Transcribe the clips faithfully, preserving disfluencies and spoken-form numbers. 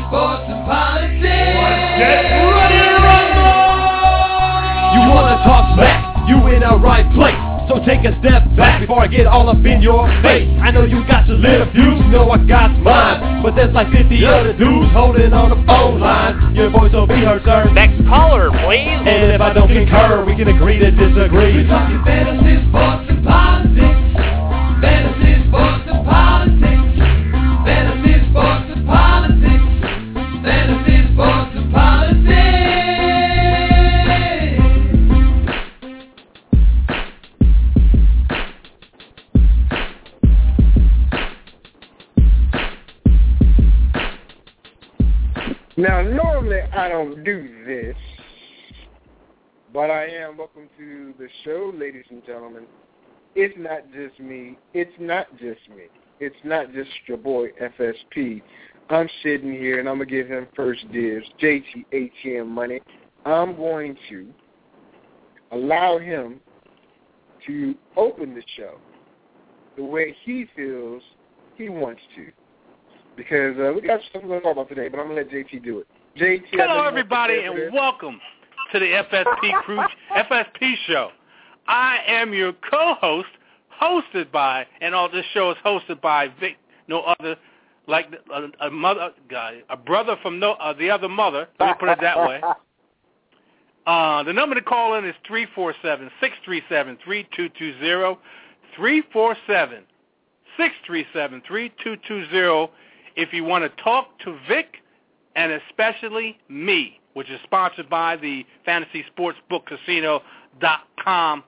sports, and politics. Get ready to rumble! You wanna talk smack? You in the right place. So take a step back before I get all up in your face. I know you got your little views, you know I got mine. But there's like fifty other dudes holding on the phone line. Your voice will be heard, sir. Next caller, please. And if I don't concur, we can agree to disagree. We're talking fantasy, sports, and politics. Fantasy, sports, and politics. Fantasy, sports, and politics. Fantasy, sports, and politics. Now, normally I don't do this, but I am. Welcome to the show, ladies and gentlemen. It's not just me. It's not just me. It's not just your boy, F S P. I'm sitting here, and I'm going to give him first dibs, J T A T M Money. I'm going to allow him to open the show the way he feels he wants to. Because uh, we got stuff we're going to talk about today, but I'm going to let J T do it. J T, hello, everybody, and welcome to the F S P Crew, F S P Show. I am your co-host, hosted by, and all this show is hosted by Vic, no other, like a, a mother guy, a brother from no uh, the other mother. Let me put it that way. Uh, the number to call in is three four seven, six three seven, three two two zero, three four seven, six three seven, three two two zero. If you want to talk to Vic, and especially me, which is sponsored by the Fantasy Sportsbook Casino dot com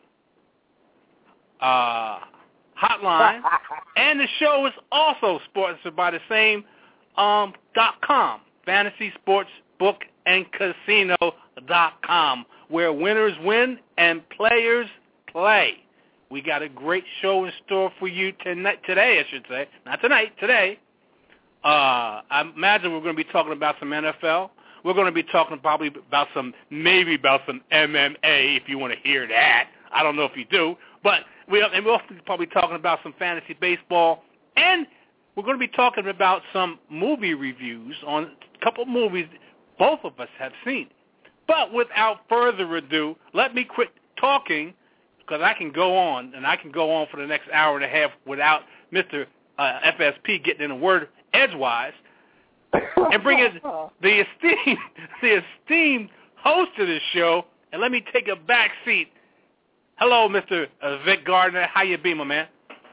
uh, hotline, and the show is also sponsored by the same um, .com, Fantasy Sportsbook and Casino dot com, where winners win and players play. We got a great show in store for you tonight, today, I should say. Not tonight, today. Uh, I imagine we're going to be talking about some N F L. We're going to be talking probably about some, maybe about some M M A if you want to hear that. I don't know if you do. But we, and we'll probably be talking about some fantasy baseball. And we're going to be talking about some movie reviews on a couple of movies both of us have seen. But without further ado, let me quit talking because I can go on, and I can go on for the next hour and a half without Mister Uh, F S P getting in a word edgewise, and bring in the esteemed, the esteemed host of this show, and let me take a back seat. Hello, Mister Uh, Vic Gardner. How you be, my man?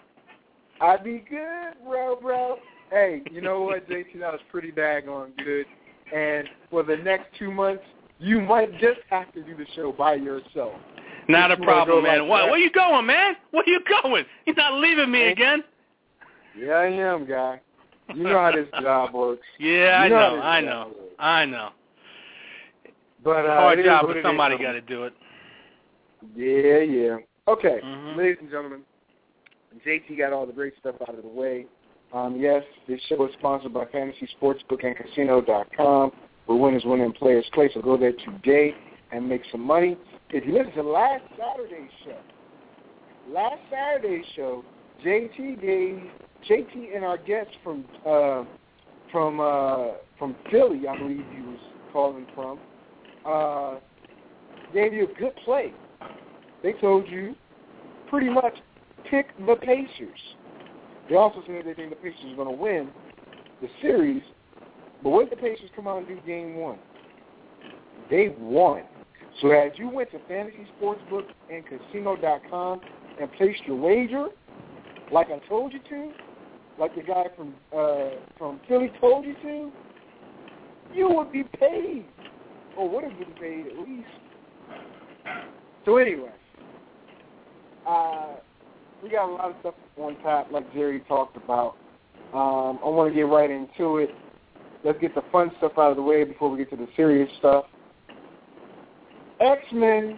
I be good, bro, bro. Hey, you know what, J T? That was pretty daggone good. And for the next two months, you might just have to do the show by yourself. Not a problem, man. Like what, where you going, man? Where you going? You're not leaving me again? Yeah, I am, guy. You know how this job works. Yeah, I you know, know, I know, works. I know. But uh, hard it job, is but somebody got to do it. Yeah, yeah. Okay, mm-hmm. Ladies and gentlemen, J T got all the great stuff out of the way. Um, yes, this show is sponsored by Fantasy Sportsbook and Casino dot com, where winners win and players play. So go there today and make some money. If you listen to last Saturday's show, last Saturday's show, J T gave J T and our guest from uh, from uh, from Philly, I believe he was calling from, uh, gave you a good play. They told you pretty much pick the Pacers. They also said they think the Pacers are going to win the series, but what did the Pacers come out and do game one? They won. So as you went to Fantasy Sportsbook and Casino dot com and placed your wager, like I told you to, like the guy from uh, from Philly told you to, you would be paid, or would have been paid at least. So anyway, uh, we got a lot of stuff on tap, like Jerry talked about. Um, I want to get right into it. Let's get the fun stuff out of the way before we get to the serious stuff. X-Men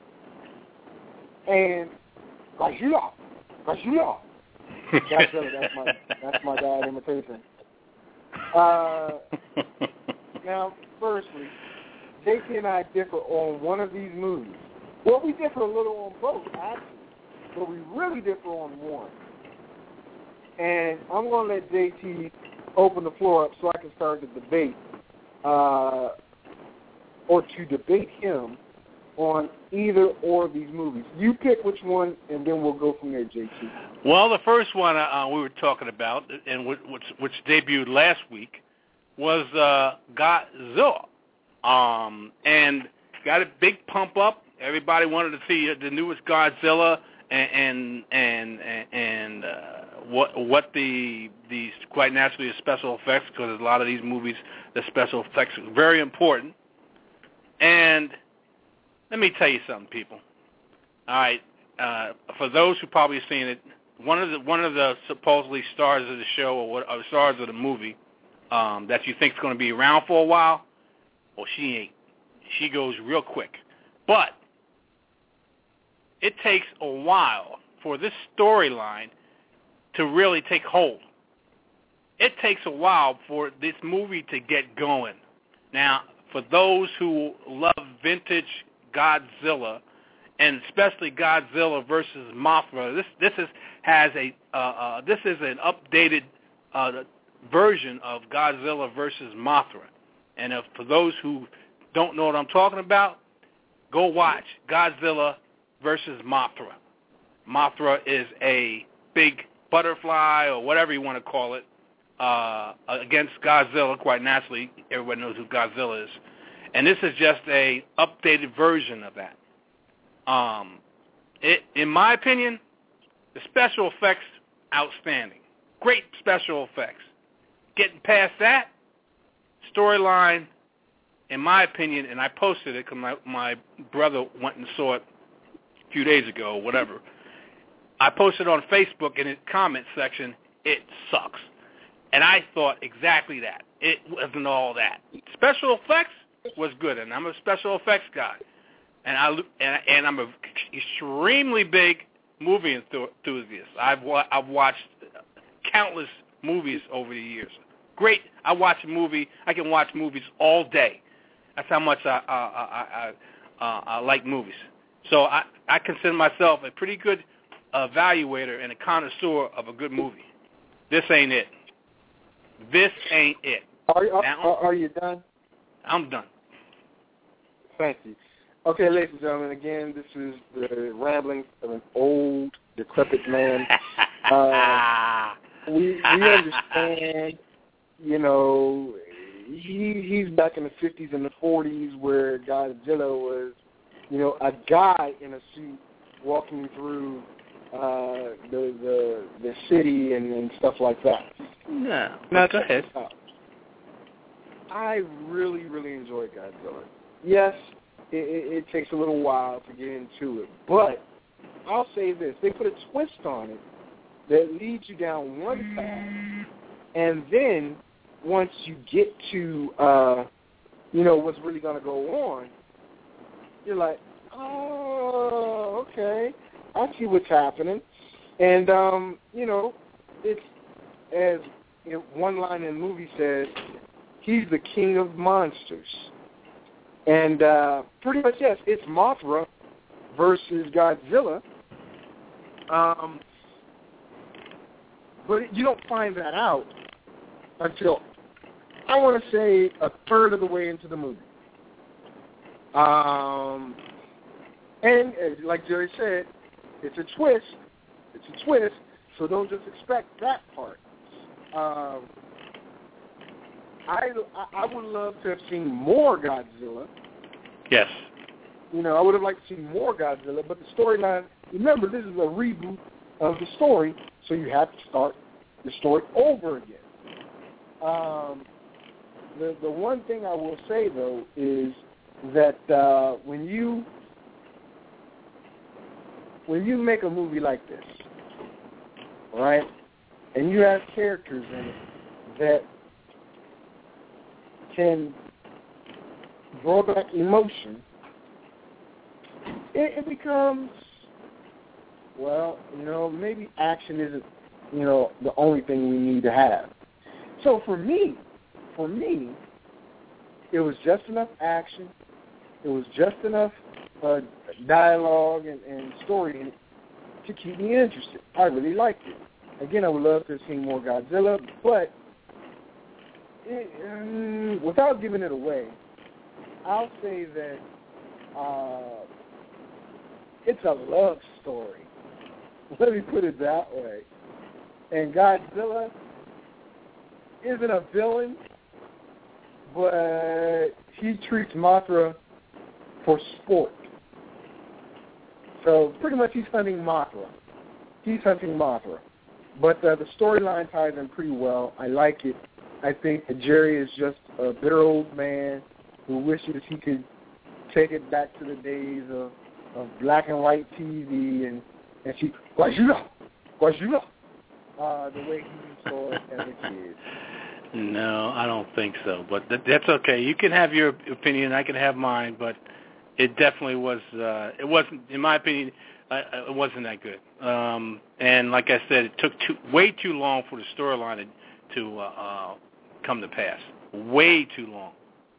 and Godzilla. Godzilla. That's, that's my that's my bad imitation. Uh, now, firstly, J T and I differ on one of these movies. Well, we differ a little on both, actually, but we really differ on one. And I'm going to let J T open the floor up so I can start the debate, uh, or to debate him on either or of these movies. You pick which one, and then we'll go from there, J T. Well, the first one uh, we were talking about, and which, which debuted last week, was uh, Godzilla, um, and got a big pump up. Everybody wanted to see the newest Godzilla, and and and, and uh, what what the the quite naturally the special effects, because a lot of these movies, the special effects are very important. And let me tell you something, people. All right, uh, for those who probably have seen it, one of the one of the supposedly stars of the show or, what, or stars of the movie um, that you think is going to be around for a while, well, she ain't. She goes real quick. But it takes a while for this storyline to really take hold. It takes a while for this movie to get going. Now, for those who love vintage Godzilla, and especially Godzilla versus Mothra, this this is has a uh, uh, this is an updated uh, version of Godzilla versus Mothra. And if, for those who don't know what I'm talking about, go watch Godzilla versus Mothra. Mothra is a big butterfly or whatever you want to call it uh, against Godzilla. Quite naturally, everybody knows who Godzilla is. And this is just a updated version of that. Um, it, in my opinion, the special effects, outstanding. Great special effects. Getting past that, storyline, in my opinion, and I posted it because my, my brother went and saw it a few days ago or whatever. I posted on Facebook in the comment section, it sucks. And I thought exactly that. It wasn't all that. Special effects was good, and I'm a special effects guy. And, I, and, and I'm an extremely big movie enthusiast. I've, I've watched countless movies over the years. Great. I watch a movie. I can watch movies all day. That's how much I, I, I, I, uh, I like movies. So I, I consider myself a pretty good evaluator and a connoisseur of a good movie. This ain't it. This ain't it. Are, are, now, are you done? I'm done. Thank you. Okay, ladies and gentlemen, again, this is the ramblings of an old, decrepit man. Uh, we, we understand, you know, he he's back in the fifties and the forties where Godzilla was, you know, a guy in a suit walking through uh, the, the the city and, and stuff like that. No, no, go ahead. I really, really enjoy Godzilla. Yes, it, it, it takes a little while to get into it, but I'll say this. They put a twist on it that leads you down one path, and then once you get to, uh, you know, what's really going to go on, you're like, oh, okay, I see what's happening. And, um, you know, it's, as you know, one line in the movie says, he's the king of monsters. And uh, pretty much, yes, it's Mothra versus Godzilla. Um, but you don't find that out until, I want to say, a third of the way into the movie. Um, and like Jerry said, it's a twist. It's a twist, so don't just expect that part. Um, I, I would love to have seen more Godzilla. Yes. You know, I would have liked to see more Godzilla, but the storyline, remember, this is a reboot of the story, so you have to start the story over again. Um, the the one thing I will say, though, is that uh, when you when you make a movie like this, right, and you have characters in it that can draw back emotion, it, it becomes, well, you know, maybe action isn't, you know, the only thing we need to have. So for me, for me, it was just enough action, it was just enough uh, dialogue and, and story in it to keep me interested. I really liked it. Again, I would love to have seen more Godzilla, but it, um, without giving it away, I'll say that uh, it's a love story. Let me put it that way. And Godzilla isn't a villain, but he treats Mothra for sport. So pretty much he's hunting Mothra. He's hunting Mothra. But uh, the storyline ties in pretty well. I like it. I think that Jerry is just a bitter old man who wishes he could take it back to the days of, of black and white T V and, and she, Godzilla, Godzilla, uh, the way he saw it as a kid. No, I don't think so. But th- that's okay. You can have your opinion. I can have mine. But it definitely was. Uh, it wasn't, in my opinion, uh, it wasn't that good. Um, and like I said, it took too, way too long for the storyline to, to uh, uh, come to pass. Way too long.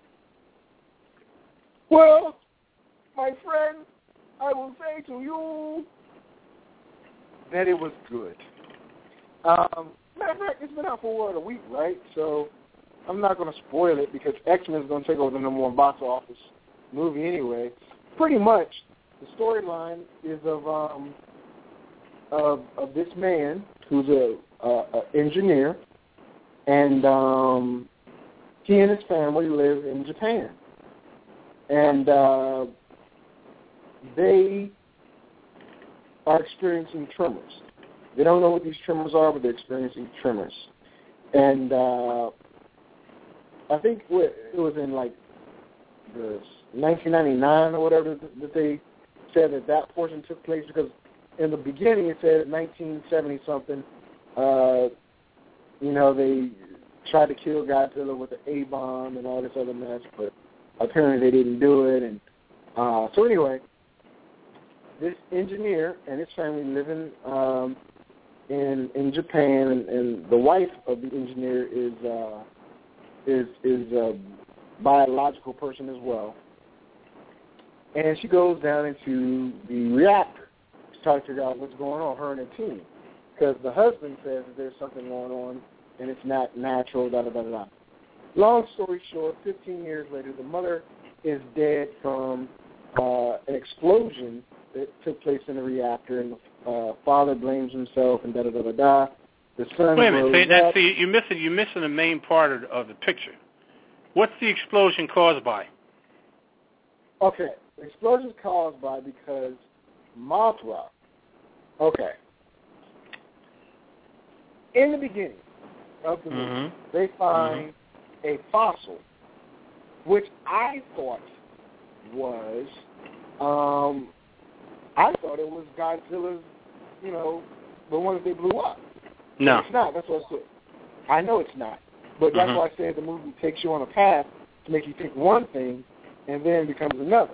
Well, my friend, I will say to you that it was good. Um, matter of fact, it's been out for what, a week, right? So I'm not going to spoil it because X-Men is going to take over the number one box office movie anyway. Pretty much, the storyline is of um of, of this man who's a, a, a engineer, and um, he and his family live in Japan. And uh, they are experiencing tremors. They don't know what these tremors are, but they're experiencing tremors. And uh, I think it was in like the nineteen ninety-nine or whatever that they said that that portion took place, because in the beginning it said nineteen seventy something. Uh, you know, they tried to kill Godzilla with an A-bomb and all this other mess, but apparently they didn't do it. And uh, so anyway, this engineer and his family living um, in in Japan, and, and the wife of the engineer is uh, is is a biological person as well. And she goes down into the reactor to try to figure out what's going on, her and her team, because the husband says that there's something going on and it's not natural, da da da da. Long story short, fifteen years later, the mother is dead from uh, an explosion that took place in the reactor, and the uh, father blames himself, and da da da da da. The son. Wait a minute, see, that, see, you're missing you're missing the main part of, of the picture. What's the explosion caused by? Okay, the explosion is caused by because Mothra. Okay. In the beginning of the movie, Mm-hmm. they find mm-hmm. a fossil, which I thought was, um, I thought it was Godzilla's, you know, the one that they blew up. No. It's not. That's what I said. I know it's not. But that's mm-hmm. why I said the movie takes you on a path to make you think one thing and then becomes another.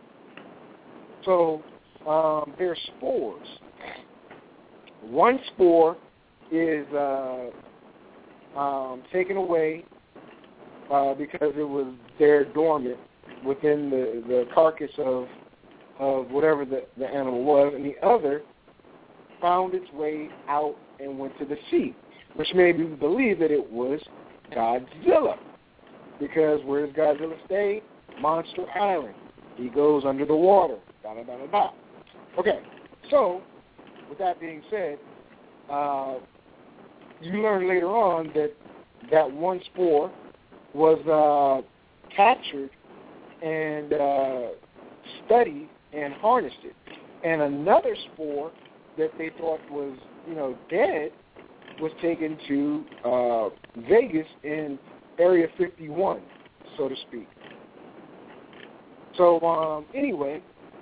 So um, they're spores. One spore is uh, um, taken away uh, because it was there dormant within the, the carcass of of whatever the, the animal was, and the other found its way out and went to the sea, which made me believe that it was Godzilla. Because where does Godzilla stay? Monster Island. He goes under the water. Da da da da da. Okay, so with that being said, uh, you learn later on that that one spore was uh, captured and uh, studied and harnessed it, and another spore that they thought was, you know, dead was taken to uh, Vegas in Area fifty-one, so to speak. So um, anyway,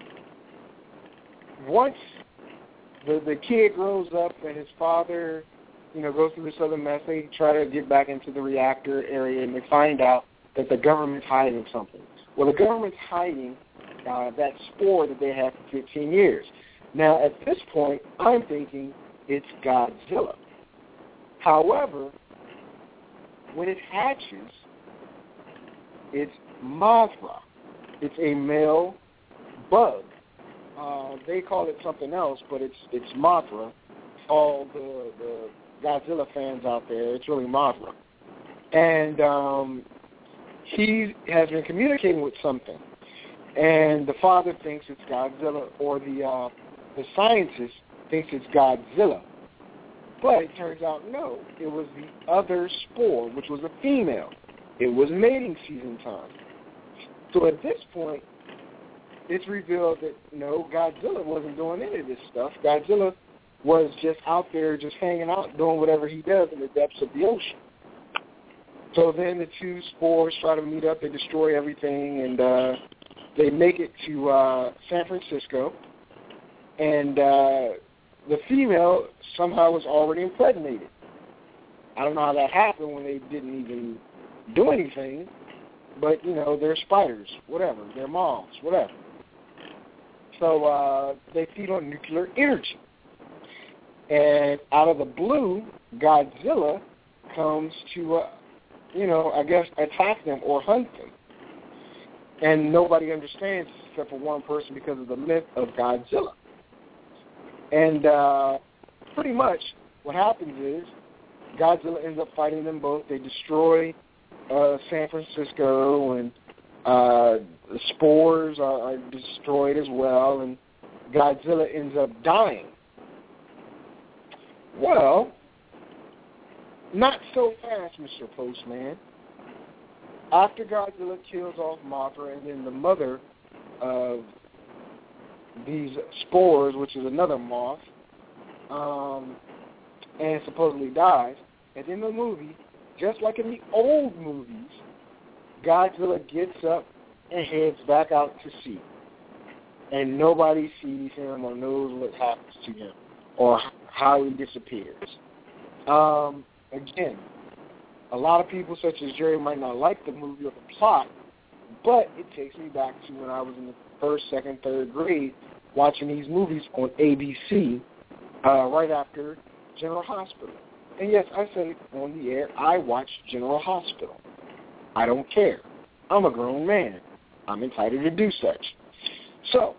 once the the kid grows up and his father, you know, goes through this other mess, they try to get back into the reactor area, and they find out that the government's hiding something. Well, the government's hiding uh, that spore that they had for fifteen years. Now, at this point, I'm thinking it's Godzilla. However, when it hatches, it's Mothra. It's a male bug. Uh, they call it something else, but it's it's Mothra. All the, the Godzilla fans out there, it's really Mothra. and um, he has been communicating with something, and the father thinks it's Godzilla, or the uh, the scientist thinks it's Godzilla. But it turns out, no, it was the other spore, which was a female. It was mating season time. So at this point, it's revealed that, no, Godzilla wasn't doing any of this stuff. Godzilla was just out there just hanging out, doing whatever he does in the depths of the ocean. So then the two spores try to meet up. They destroy everything, and uh, they make it to uh, San Francisco. And uh, the female somehow was already impregnated. I don't know how that happened when they didn't even do anything, but, you know, they're spiders, whatever. They're moths, whatever. So uh, they feed on nuclear energy. And out of the blue, Godzilla comes to, uh, you know, I guess attack them or hunt them. And nobody understands except for one person because of the myth of Godzilla. And uh, pretty much what happens is Godzilla ends up fighting them both. They destroy uh, San Francisco, and uh, the spores are, are destroyed as well, and Godzilla ends up dying. Well, not so fast, Mister Postman. After Godzilla kills off Mothra, and then the mother of these spores, which is another moth, um, and supposedly dies, at the end of the movie, just like in the old movies, Godzilla gets up and heads back out to sea. And nobody sees him or knows what happens to him or how he disappears. Um, again, a lot of people such as Jerry might not like the movie or the plot, but it takes me back to when I was in the first, second, third grade watching these movies on A B C uh, right after General Hospital. And yes, I said it on the air, I watched General Hospital. I don't care. I'm a grown man. I'm entitled to do such. So,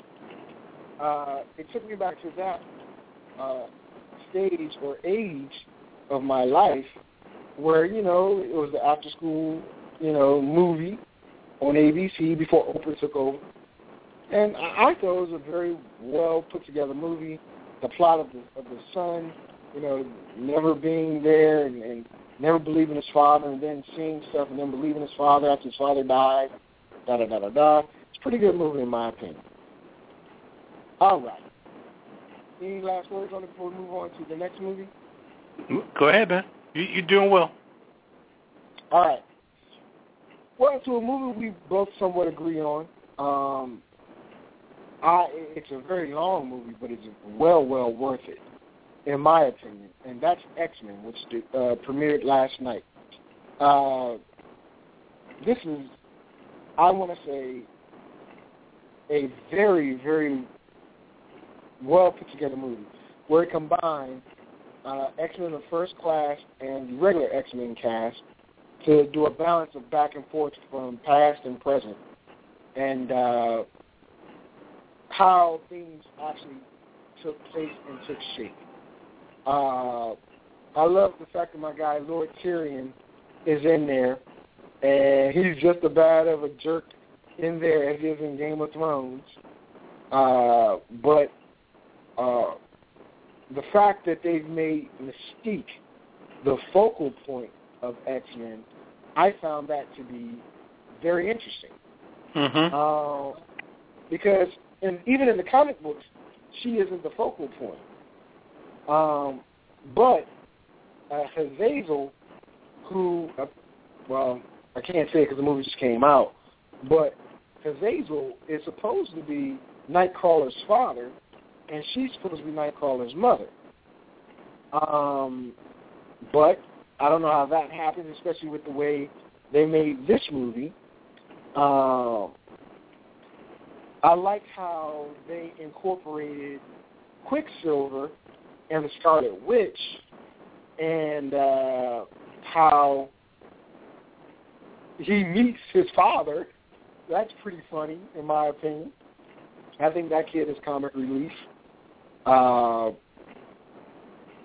uh, it took me back to that uh, stage or age of my life where, you know, it was the after-school, you know, movie on A B C before Oprah took over. And I, I thought it was a very well put-together movie. The plot of the, of the son, you know, never being there and, and never believing his father, and then seeing stuff and then believing his father after his father died, da-da-da-da-da. It's a pretty good movie in my opinion. All right. Any last words on it before we move on to the next movie? Go ahead, man. You, you're doing well. All right. Well, to a movie we both somewhat agree on. Um, I, it's a very long movie, but it's well, well worth it, in my opinion. And that's X-Men, which uh, premiered last night. Uh, this is, I want to say, a very, very well put together movie where it combined uh, X-Men of First Class and the regular X-Men cast to do a balance of back and forth from past and present, and uh, how things actually took place and took shape. Uh, I love the fact that my guy Lord Tyrion is in there, and he's just as bad of a jerk in there as he is in Game of Thrones. Uh, but uh, the fact that they've made Mystique the focal point of X-Men, I found that to be very interesting. Mm-hmm. Uh, because in, even in the comic books, she isn't the focal point. Um, but uh, Hazazel, who, uh, well, I can't say it because the movie just came out, but Hazazel is supposed to be Nightcrawler's father, and she's supposed to be Nightcrawler's mother. Um, but I don't know how that happens, especially with the way they made this movie. Uh, I like how they incorporated Quicksilver and the Scarlet Witch, and uh, how he meets his father. That's pretty funny, in my opinion. I think that kid is comic relief. Uh,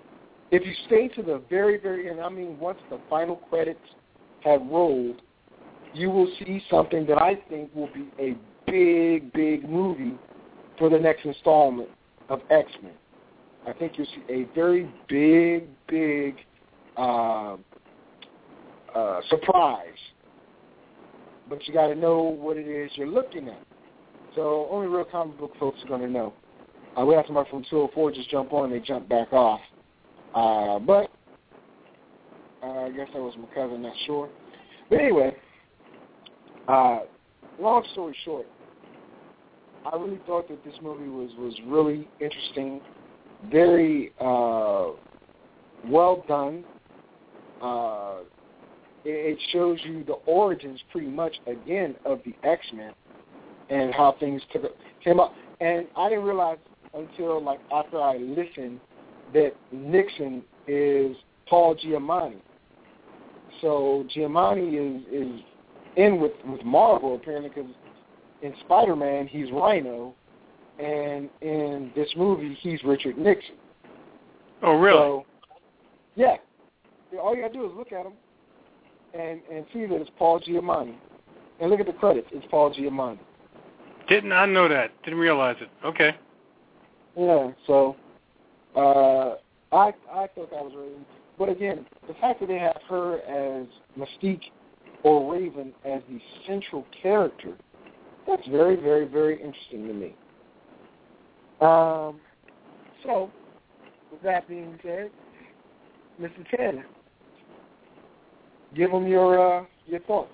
if you stay to the very, very end, I mean, once the final credits have rolled, you will see something that I think will be a big, big movie for the next installment of X-Men. I think you'll see a very big, big uh, uh, surprise. But you got to know what it is you're looking at. So only real comic book folks are going to know. Uh, we had somebody from two oh four just jump on and they jump back off. Uh, but uh, I guess that was my cousin, not sure. But anyway, uh, long story short, I really thought that this movie was, was really interesting, very uh, well done. Uh, it, it shows you the origins pretty much, again, of the X-Men and how things took, came up. And I didn't realize until, like, after I listened that Nixon is Paul Giamatti. So Giamatti is, is in with, with Marvel, apparently, because in Spider-Man, he's Rhino, and in this movie, he's Richard Nixon. Oh, really? So, yeah. All you got to do is look at him and, and see that it's Paul Giamatti. And look at the credits. It's Paul Giamatti. Did not know that. Didn't realize it. Okay. Yeah, so uh, I I thought that was really... But again, the fact that they have her as Mystique or Raven as the central character, that's very, very, very interesting to me. Um, so, with that being said, Mister Ted, give them your uh, your thoughts.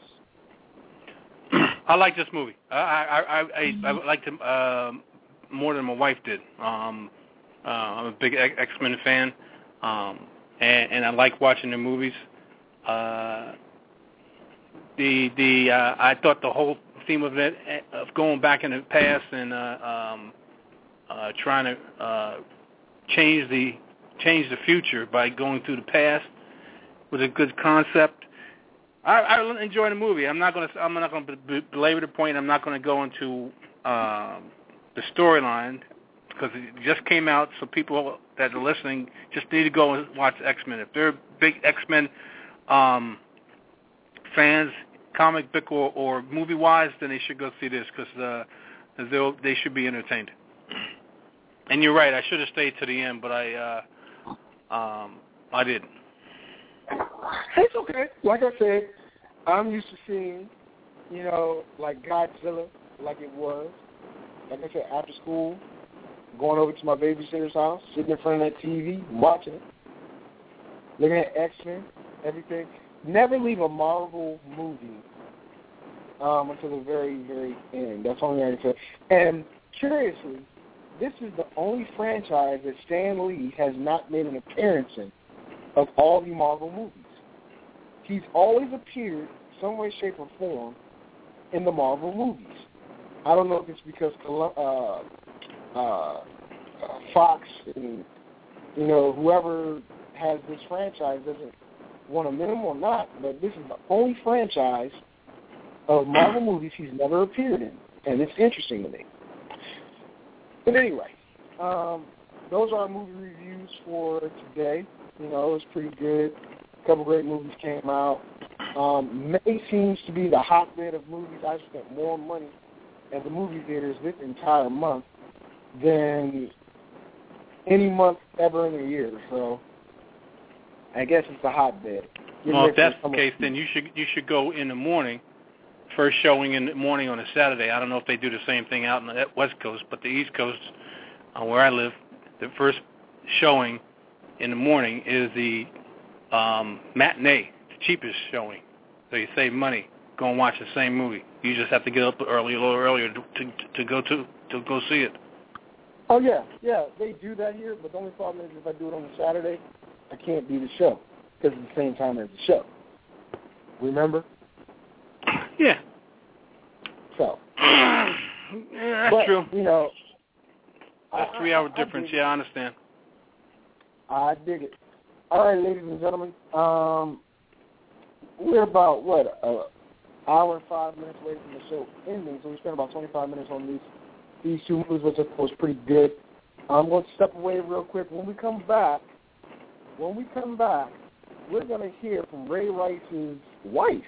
I like this movie. I I I, I, I liked it uh, more than my wife did. Um, uh, I'm a big X-Men fan, um, and, and I like watching the movies. Uh, the the uh, I thought the whole theme of it, of going back in the past and uh, um, uh, trying to uh, change the change the future by going through the past was a good concept. I, I enjoy the movie. I'm not going to. I'm not going to belabor the point. I'm not going to go into uh, the storyline because it just came out. So people that are listening just need to go and watch X-Men. If they're big X-Men um, fans, comic book or, or movie-wise, then they should go see this because uh, they they should be entertained. And you're right. I should have stayed to the end, but I uh, um, I didn't. It's okay. Like I said, I'm used to seeing, you know, like Godzilla, like it was. Like I said, after school, going over to my babysitter's house, sitting in front of that T V, watching it, looking at X-Men, everything. Never leave a Marvel movie um, until the very, very end. That's the only thing I can say. And curiously, this is the only franchise that Stan Lee has not made an appearance in of all the Marvel movies. He's always appeared some way, shape, or form in the Marvel movies. I don't know if it's because uh, uh, Fox and, you know, whoever has this franchise doesn't want to admit him or not, but this is the only franchise of Marvel movies he's never appeared in, and it's interesting to me. But anyway, um, those are our movie reviews for today. You know, it was pretty good. A couple great movies came out. Um, May seems to be the hotbed of movies. I spent more money at the movie theaters this entire month than any month ever in a year. So I guess it's a hotbed. Get well, if that's the case, then you should you should go in the morning. First showing in the morning on a Saturday. I don't know if they do the same thing out in the West Coast, but the East Coast, uh, where I live, the first showing in the morning is the um, matinee, the cheapest showing. So you save money. Go and watch the same movie. You just have to get up early, a little earlier to to, to go to to go see it. Oh yeah, yeah, they do that here. But the only problem is if I do it on a Saturday, I can't be the show because it's the same time as the show. Remember? Yeah. So. yeah, that's but, true. You know. That's I, three-hour I, difference. I Yeah, I understand. I dig it. All right, ladies and gentlemen. Um, we're about, what, an hour and five minutes away from the show ending, so we spent about twenty-five minutes on these these two movies, which I thought was pretty good. I'm going to step away real quick. When we come back, when we come back, we're going to hear from Ray Rice's wife,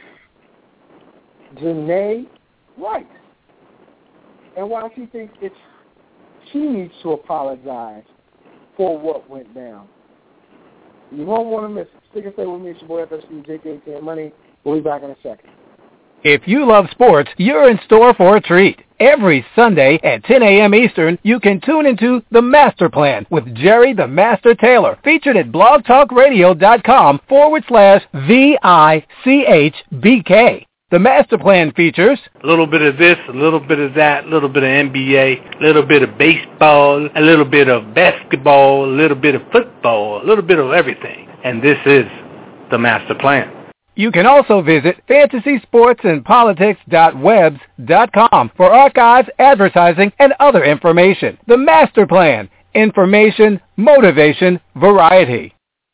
Janae Rice, and why she thinks it's she needs to apologize for what went down. You won't want to miss it. Stick and stay with me. It's your boy F S P, J K T Money. We'll be back in a second. If you love sports, you're in store for a treat. Every Sunday at ten a.m. Eastern, you can tune into The Master Plan with Jerry the Master Taylor, featured at blogtalkradio.com forward slash V-I-C-H-B-K. The Master Plan features a little bit of this, a little bit of that, a little bit of N B A, a little bit of baseball, a little bit of basketball, a little bit of football, a little bit of everything. And this is The Master Plan. You can also visit fantasy sports and politics dot webs dot com for archives, advertising, and other information. The Master Plan. Information, motivation, variety.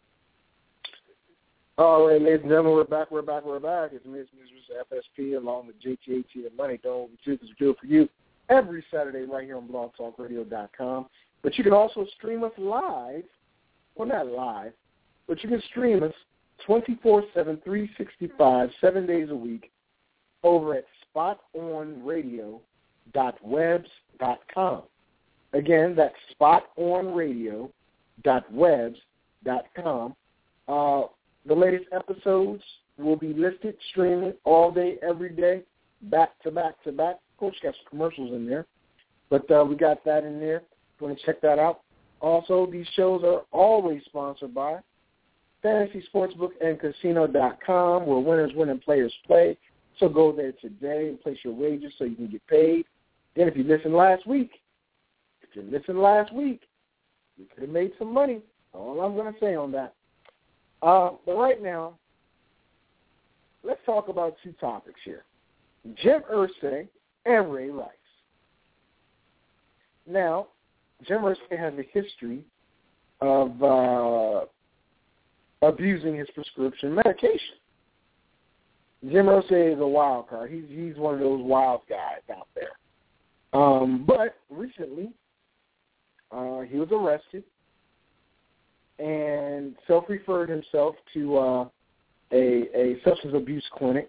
All right, ladies and gentlemen, we're back, we're back, we're back. It's me, it's Mister F S P, along with J T A T and Money. Don't we do this, we do it for you every Saturday right here on blog talk radio dot com. But you can also stream us live. Well, not live, but you can stream us twenty-four seven, three sixty-five, seven days a week over at spot on radio dot webs dot com. Again, that's spot on radio dot webs dot com. Uh, the latest episodes will be listed, streaming all day, every day, back to back to back. Of course, got some commercials in there, but uh, we got that in there. If you want to check that out. Also, these shows are always sponsored by Fantasy Sportsbook and Casino dot com, where winners win and players play. So go there today and place your wagers so you can get paid. Then if you listened last week, if you listened last week, you could have made some money. All I'm going to say on that. Uh, but right now, let's talk about two topics here. Jim Irsay and Ray Rice. Now, Jim Irsay has a history of uh, abusing his prescription medication. Jim Irsay is a wild card. He's he's one of those wild guys out there. Um, but recently, uh, he was arrested and self-referred himself to uh, a, a substance abuse clinic.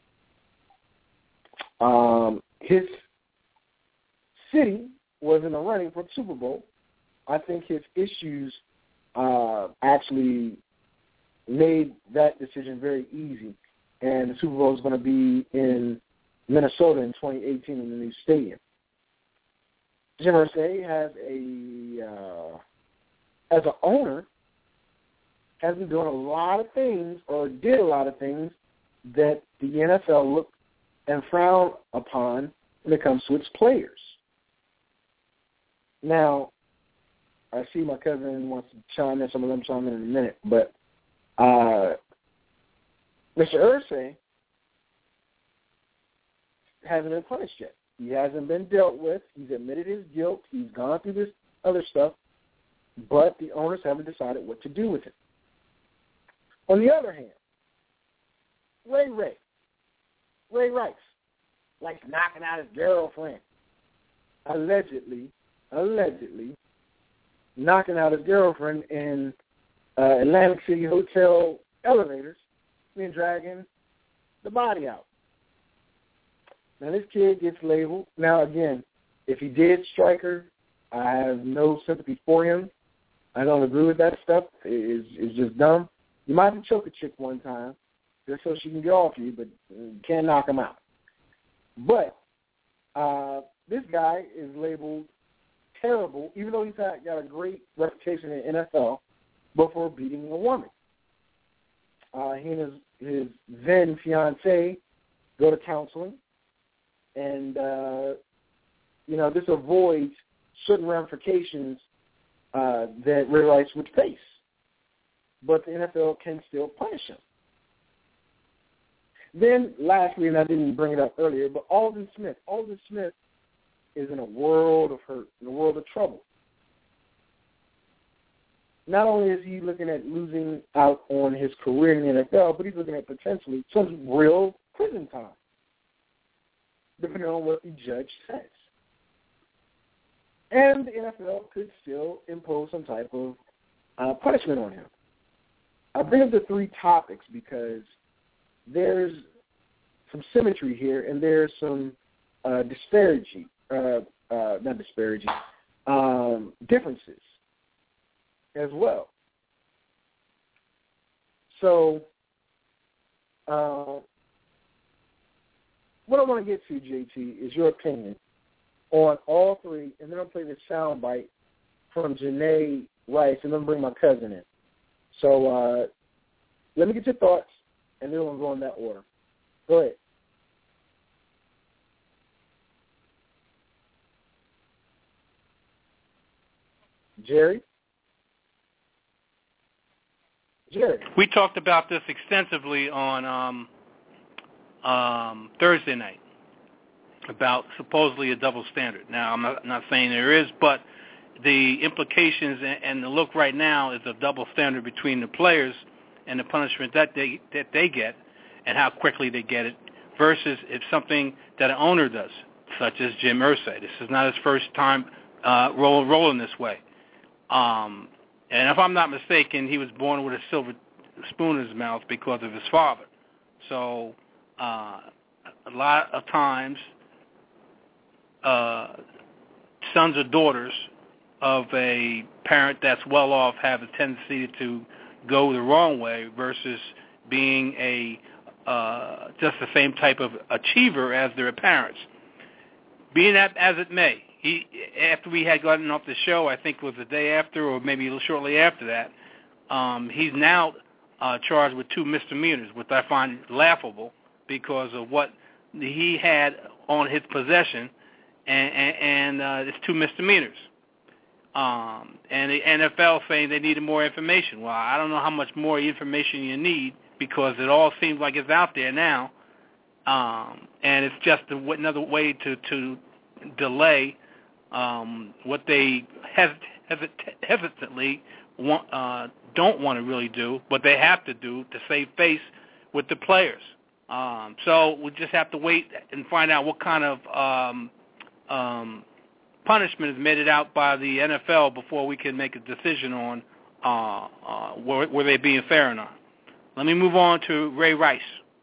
Um, his city was in the running for the Super Bowl. I think his issues uh, actually made that decision very easy. And the Super Bowl is going to be in Minnesota in twenty eighteen in the new stadium. Jim Irsay has a, uh, as an owner, has been doing a lot of things, or did a lot of things, that the N F L looked and frowned upon when it comes to its players. Now, I see my cousin wants to chime in, some of them chime in in a minute, but uh, Mister Irsay hasn't been punished yet. He hasn't been dealt with. He's admitted his guilt. He's gone through this other stuff, but the owners haven't decided what to do with it. On the other hand, Ray Ray, Ray Rice, likes knocking out his girlfriend. Allegedly, allegedly, knocking out his girlfriend in uh, Atlantic City hotel elevators, and dragging the body out. Now, this kid gets labeled. Now, again, if he did strike her, I have no sympathy for him. I don't agree with that stuff. It's, it's just dumb. You might have to choke a chick one time just so she can get off you, but you can't knock him out. But uh, this guy is labeled terrible, even though he's got, got a great reputation in the N F L, but for beating a woman. Uh, he and his, his then fiancée go to counseling, and, uh, you know, this avoids certain ramifications uh, that Ray Rice would face. But the N F L can still punish him. Then, lastly, and I didn't bring it up earlier, but Aldon Smith. Aldon Smith is in a world of hurt, in a world of trouble. Not only is he looking at losing out on his career in the N F L, but he's looking at potentially some real prison time, depending on what the judge says. And the N F L could still impose some type of uh, punishment on him. I bring up the three topics because there's some symmetry here and there's some uh, disparity, uh, uh, not disparity, um, differences as well. So, uh, what I want to get to, J T, is your opinion on all three, and then I'll play this soundbite from Janae Rice, and then bring my cousin in. So uh, let me get your thoughts, and then we'll go in that order. Go ahead. Jerry? Jerry? We talked about this extensively on um, um, Thursday night about supposedly a double standard. Now, I'm not, not saying there is, but the implications and, and the look right now is a double standard between the players and the punishment that they that they get and how quickly they get it versus if something that an owner does, such as Jim Irsay. This is not his first time uh, roll, rolling this way. Um, and if I'm not mistaken, he was born with a silver spoon in his mouth because of his father. So uh, a lot of times, uh, sons or daughters of a parent that's well off have a tendency to go the wrong way versus being a uh, just the same type of achiever as their parents. Being that as it may, he after we had gotten off the show, I think it was the day after or maybe a little shortly after that, um, he's now uh, charged with two misdemeanors, which I find laughable because of what he had on his possession, and, and, and uh, it's two misdemeanors. Um, and the N F L saying they needed more information. Well, I don't know how much more information you need because it all seems like it's out there now, um, and it's just a, another way to, to delay um, what they hesit, hesit, hesitantly want, uh, don't want to really do, but they have to do to save face with the players. Um, so we just have to wait and find out what kind of um, um, punishment is meted out by the N F L before we can make a decision on uh, uh, were, were they being fair or not. Let me move on to Ray Rice.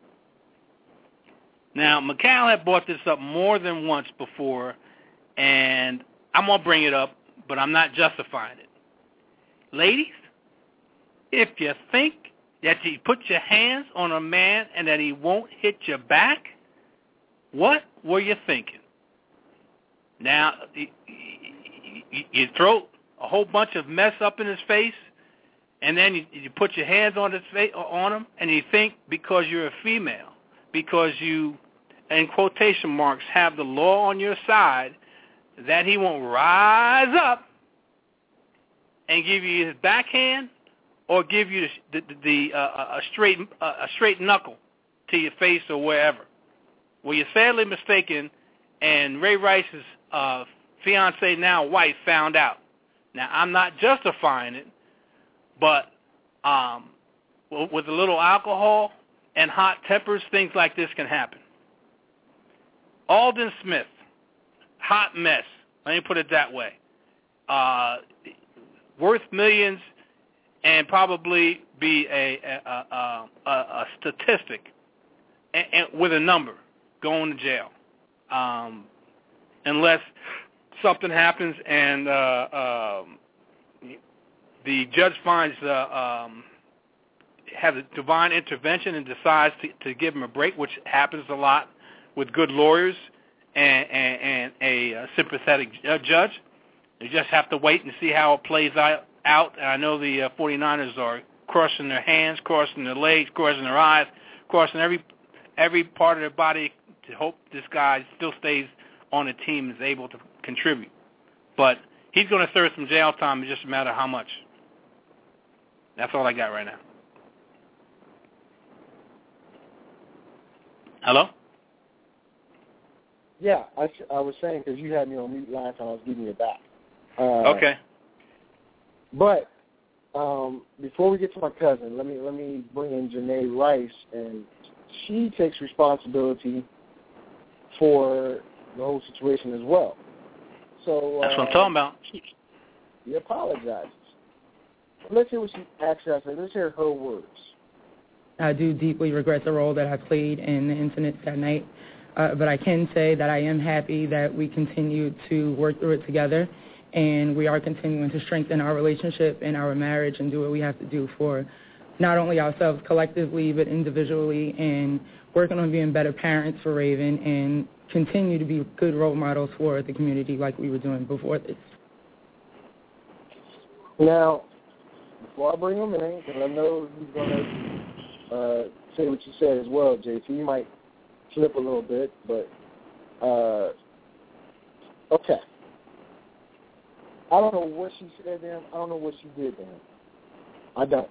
Now, McCall had brought this up more than once before, and I'm going to bring it up, but I'm not justifying it. Ladies, if you think that you put your hands on a man and that he won't hit your back, what were you thinking? Now, you throw a whole bunch of mess up in his face, and then you, you put your hands on his face, on him, and you think because you're a female, because you, in quotation marks, have the law on your side, that he won't rise up and give you his backhand or give you the, the, the uh, a straight uh, a straight knuckle to your face or wherever. Well, you're sadly mistaken, and Ray Rice's uh, fiancée, now wife, found out. Now, I'm not justifying it, but um, with a little alcohol and hot tempers, things like this can happen. Alden Smith, hot mess. Let me put it that way. Uh, worth millions and probably be a, a, a, a, a statistic and, and with a number going to jail. Um, unless something happens and uh, um, the judge finds uh, um, has a divine intervention and decides to, to give him a break, which happens a lot with good lawyers and, and, and a, a sympathetic judge. You just have to wait and see how it plays out. And I know the uh, 49ers are crossing their hands, crossing their legs, crossing their eyes, crossing every every part of their body to hope this guy still stays on the team and is able to contribute. But he's going to serve some jail time. It's just a matter of how much. That's all I got right now. Hello? Yeah, I, I was saying because you had me on mute last time I was giving you back. Uh, okay. But um, before we get to my cousin, let me let me bring in Janae Rice, and she takes responsibility for the whole situation as well. So that's uh, what I'm talking about. He apologizes let's hear what she actually has to say. Let's hear her words. I do deeply regret the role that I played in the incident that night, uh, but I can say that I am happy that we continue to work through it together, and we are continuing to strengthen our relationship and our marriage and do what we have to do for not only ourselves collectively but individually, and working on being better parents for Raven and continue to be good role models for the community like we were doing before this. Now, before I bring him in, because I know he's going to uh, say what you said as well, J T, you might flip a little bit, but uh, okay. I don't know what she said to him. I don't know what she did to him. I don't.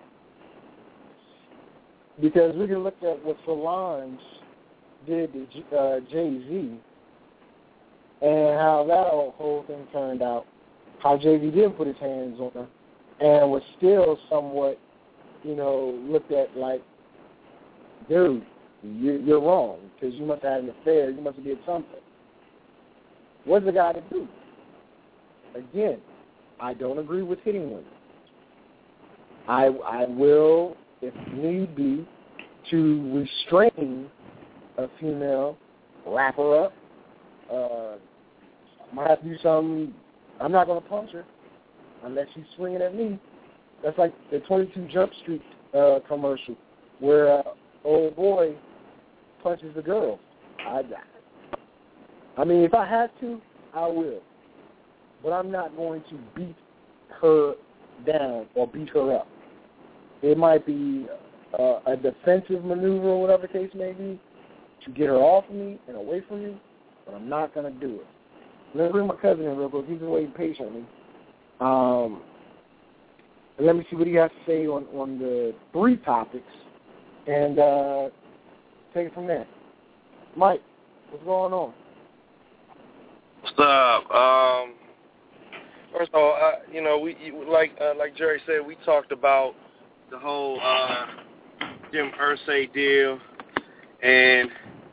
Because we can look at what Solange did to uh, Jay-Z and how that whole thing turned out, how Jay-Z did put his hands on her and was still somewhat, you know, looked at like, dude, you, you're wrong because you must have had an affair. You must have did something. What's the guy to do? Again, I don't agree with hitting women. I, I will, if need be, to restrain a female, wrap her up. Uh, might have to do something. I'm not going to punch her unless she's swinging at me. That's like the twenty-two Jump Street uh, commercial where uh, old boy punches the girl. I, I mean, if I had to, I will. But I'm not going to beat her down or beat her up. It might be uh, a defensive maneuver or whatever the case may be to get her off of me and away from me, but I'm not going to do it. Let me bring my cousin in real quick. He's been waiting patiently. Um, and let me see what he has to say on, on the three topics and uh, take it from there. Mike, what's going on? What's up? Um, first of all, uh, you know, we like uh, like Jerry said, we talked about the whole uh, Jim Irsay deal, and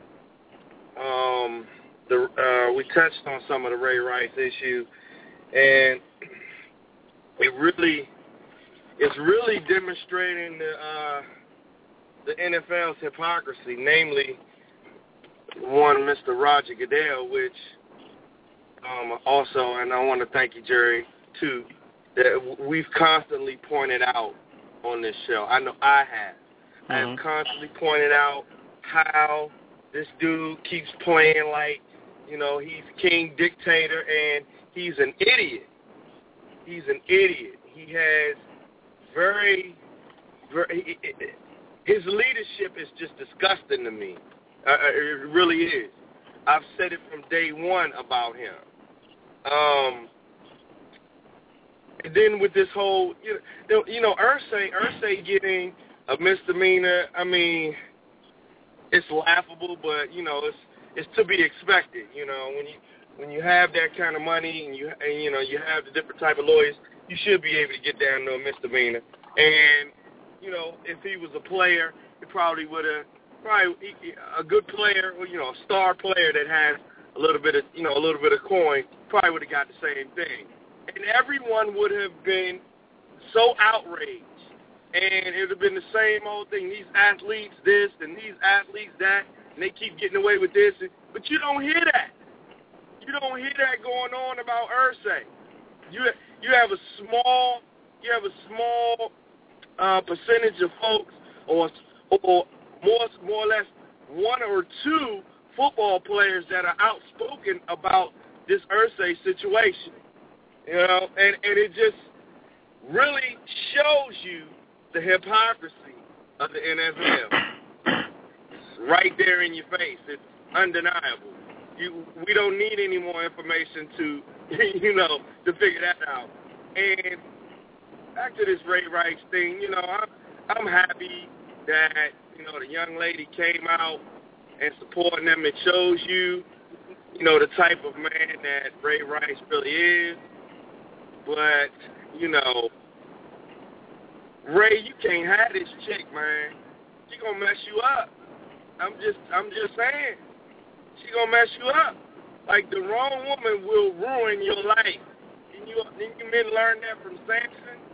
um, the uh, we touched on some of the Ray Rice issue, and it really, it's really demonstrating the uh, the N F L's hypocrisy, namely one Mister Roger Goodell, which um, also, and I want to thank you, Jerry, too, that we've constantly pointed out on this show. I know I have. Mm-hmm. I have constantly pointed out how this dude keeps playing like, you know, he's king dictator and he's an idiot. He's an idiot. He has very, very, his leadership is just disgusting to me. Uh, it really is. I've said it from day one about him. Um, and then with this whole, you know, you know, Irsay, Irsay getting a misdemeanor, I mean, it's laughable, but, you know, it's it's to be expected. You know, when you when you have that kind of money and you and, you know, you have the different type of lawyers, you should be able to get down to a misdemeanor. And, you know, if he was a player, he probably would have, probably a good player, or, you know, a star player that has a little bit of, you know, a little bit of coin, probably would have got the same thing. And everyone would have been so outraged. And it would have been the same old thing. These athletes this and these athletes that, and they keep getting away with this. But you don't hear that. You don't hear that going on about Irsay. You you have a small you have a small uh, percentage of folks, or or more more or less one or two football players that are outspoken about this Irsay situation. You know, and, and it just really shows you the hypocrisy of the N F L. It's right there in your face. It's undeniable. You, we don't need any more information to, you know, to figure that out. And back to this Ray Rice thing, you know, I'm, I'm happy that, you know, the young lady came out and supporting them. It shows you, you know, the type of man that Ray Rice really is. But, you know, Ray, you can't have this chick, man. She gonna mess you up. I'm just, I'm just saying. She gonna mess you up. Like, the wrong woman will ruin your life. And you, didn't you men learn that from Samson?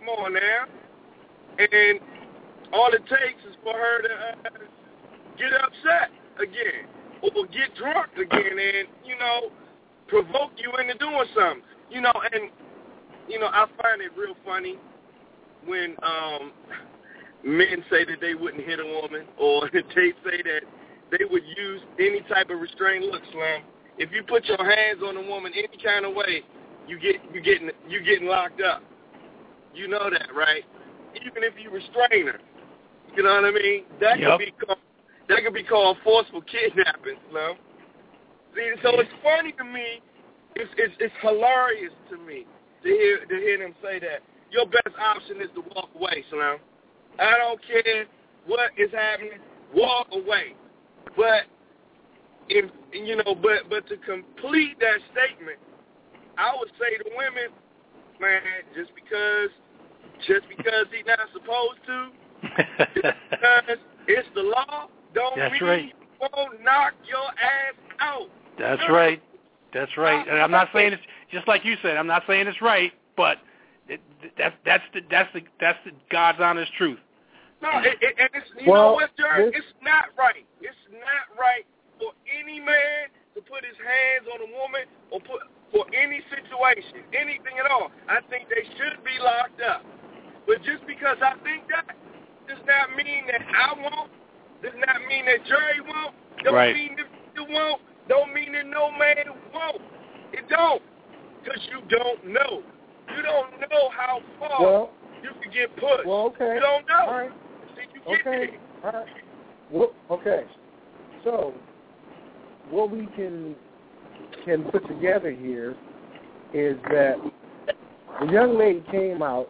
Come on now. And all it takes is for her to uh, get upset again or get drunk again and, you know, provoke you into doing something. You know, and, you know, I find it real funny when um, men say that they wouldn't hit a woman or they say that they would use any type of restraint. Look, Slim, if you put your hands on a woman any kind of way, you get you getting you getting locked up. You know that, right? Even if you restrain her, you know what I mean? That yep. could be called, that could be called forceful kidnapping, Slim. See, so it's funny to me. It's it's it's hilarious to me to hear to hear them say that your best option is to walk away, Slim. I don't care what is happening, walk away. But if you know, but but to complete that statement, I would say to women, man, just because just because he's not supposed to, just because it's the law, don't That's mean right. you won't knock your ass out. That's no. right. That's right. And I'm not saying it's just like you said. I'm not saying it's right, but it, that's that's the that's the that's the God's honest truth. No, it, it, and it's, you well, know what, Jerry? This... It's not right. It's not right for any man to put his hands on a woman or put for any situation, anything at all. I think they should be locked up. But just because I think that does not mean that I won't. Does not mean that Jerry won't. Don't right. mean that you won't. Don't mean that no man won't. It don't. Because you don't know. You don't know how far well, you can get pushed. Well, okay. You don't know. All right. You okay. All right. Well, okay. So, what we can can put together here is that the young lady came out.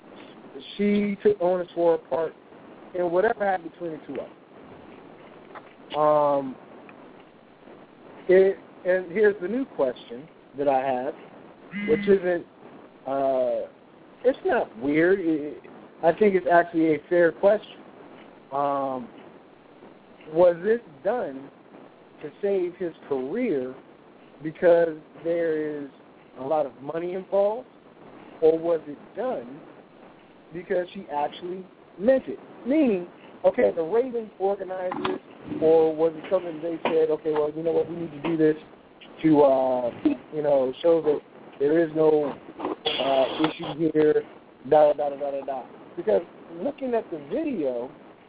She took onus for her part, and whatever happened between the two of them. Um. It, and here's the new question that I have, which isn't. Uh, it's not weird. It, I think it's actually a fair question. Um, was this done to save his career because there is a lot of money involved, or was it done because she actually meant it? Meaning, okay, the Ravens organized this, or was it something they said, okay, well, you know what, we need to do this to, uh, you know, show that there is no uh, issue here, da da da da da da. Because looking at the video,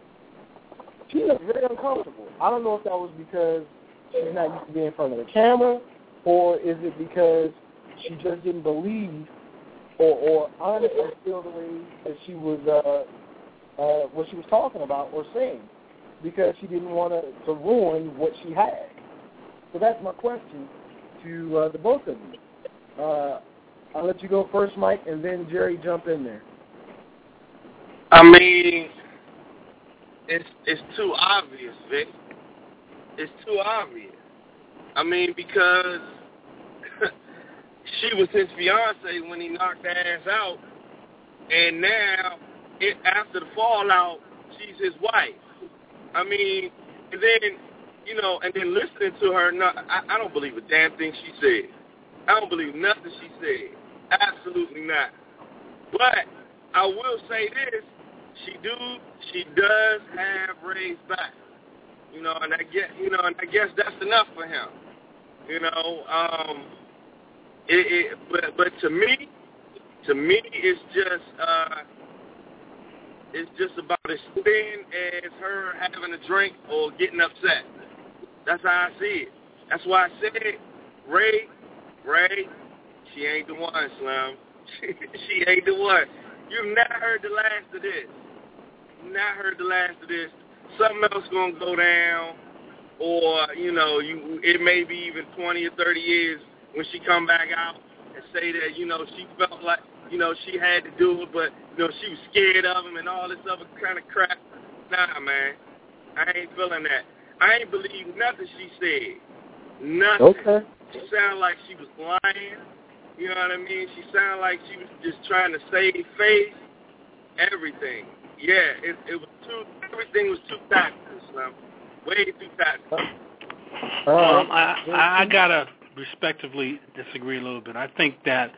she looked very uncomfortable. I don't know if that was because she's not used to being in front of the camera, or is it because she just didn't believe or, or honestly feel the way that she was, uh, uh, what she was talking about or saying, because she didn't want to, to ruin what she had. So that's my question to uh, the both of you. Uh, I'll let you go first, Mike, and then Jerry jump in there. I mean, it's it's too obvious, Vic. It's too obvious. I mean, because she was his fiance when he knocked her ass out, and now, it, after the fallout, she's his wife. I mean, and then, you know, and then listening to her, no, I, I don't believe a damn thing she said. I don't believe nothing she said. Absolutely not. But I will say this. She do, she does have Ray's back, you know, and I guess, you know, and I guess that's enough for him, you know. Um, it, it, but but to me, to me, it's just, uh, it's just about as thin as her having a drink or getting upset. That's how I see it. That's why I said, Ray, Ray, she ain't the one, Slim. She ain't the one. You've not heard the last of this. Not heard the last of this. Something else gonna go down, or you know, you it may be even twenty or thirty years when she come back out and say that you know she felt like you know she had to do it, but you know she was scared of him and all this other kind of crap. Nah, man, I ain't feeling that. I ain't believe nothing she said. Nothing. Okay. She sounded like she was lying. You know what I mean? She sounded like she was just trying to save face. Everything. Yeah, it, it was too. Everything was too tactical, Slim. Way too tactical. Um, I, I gotta respectively disagree a little bit. I think that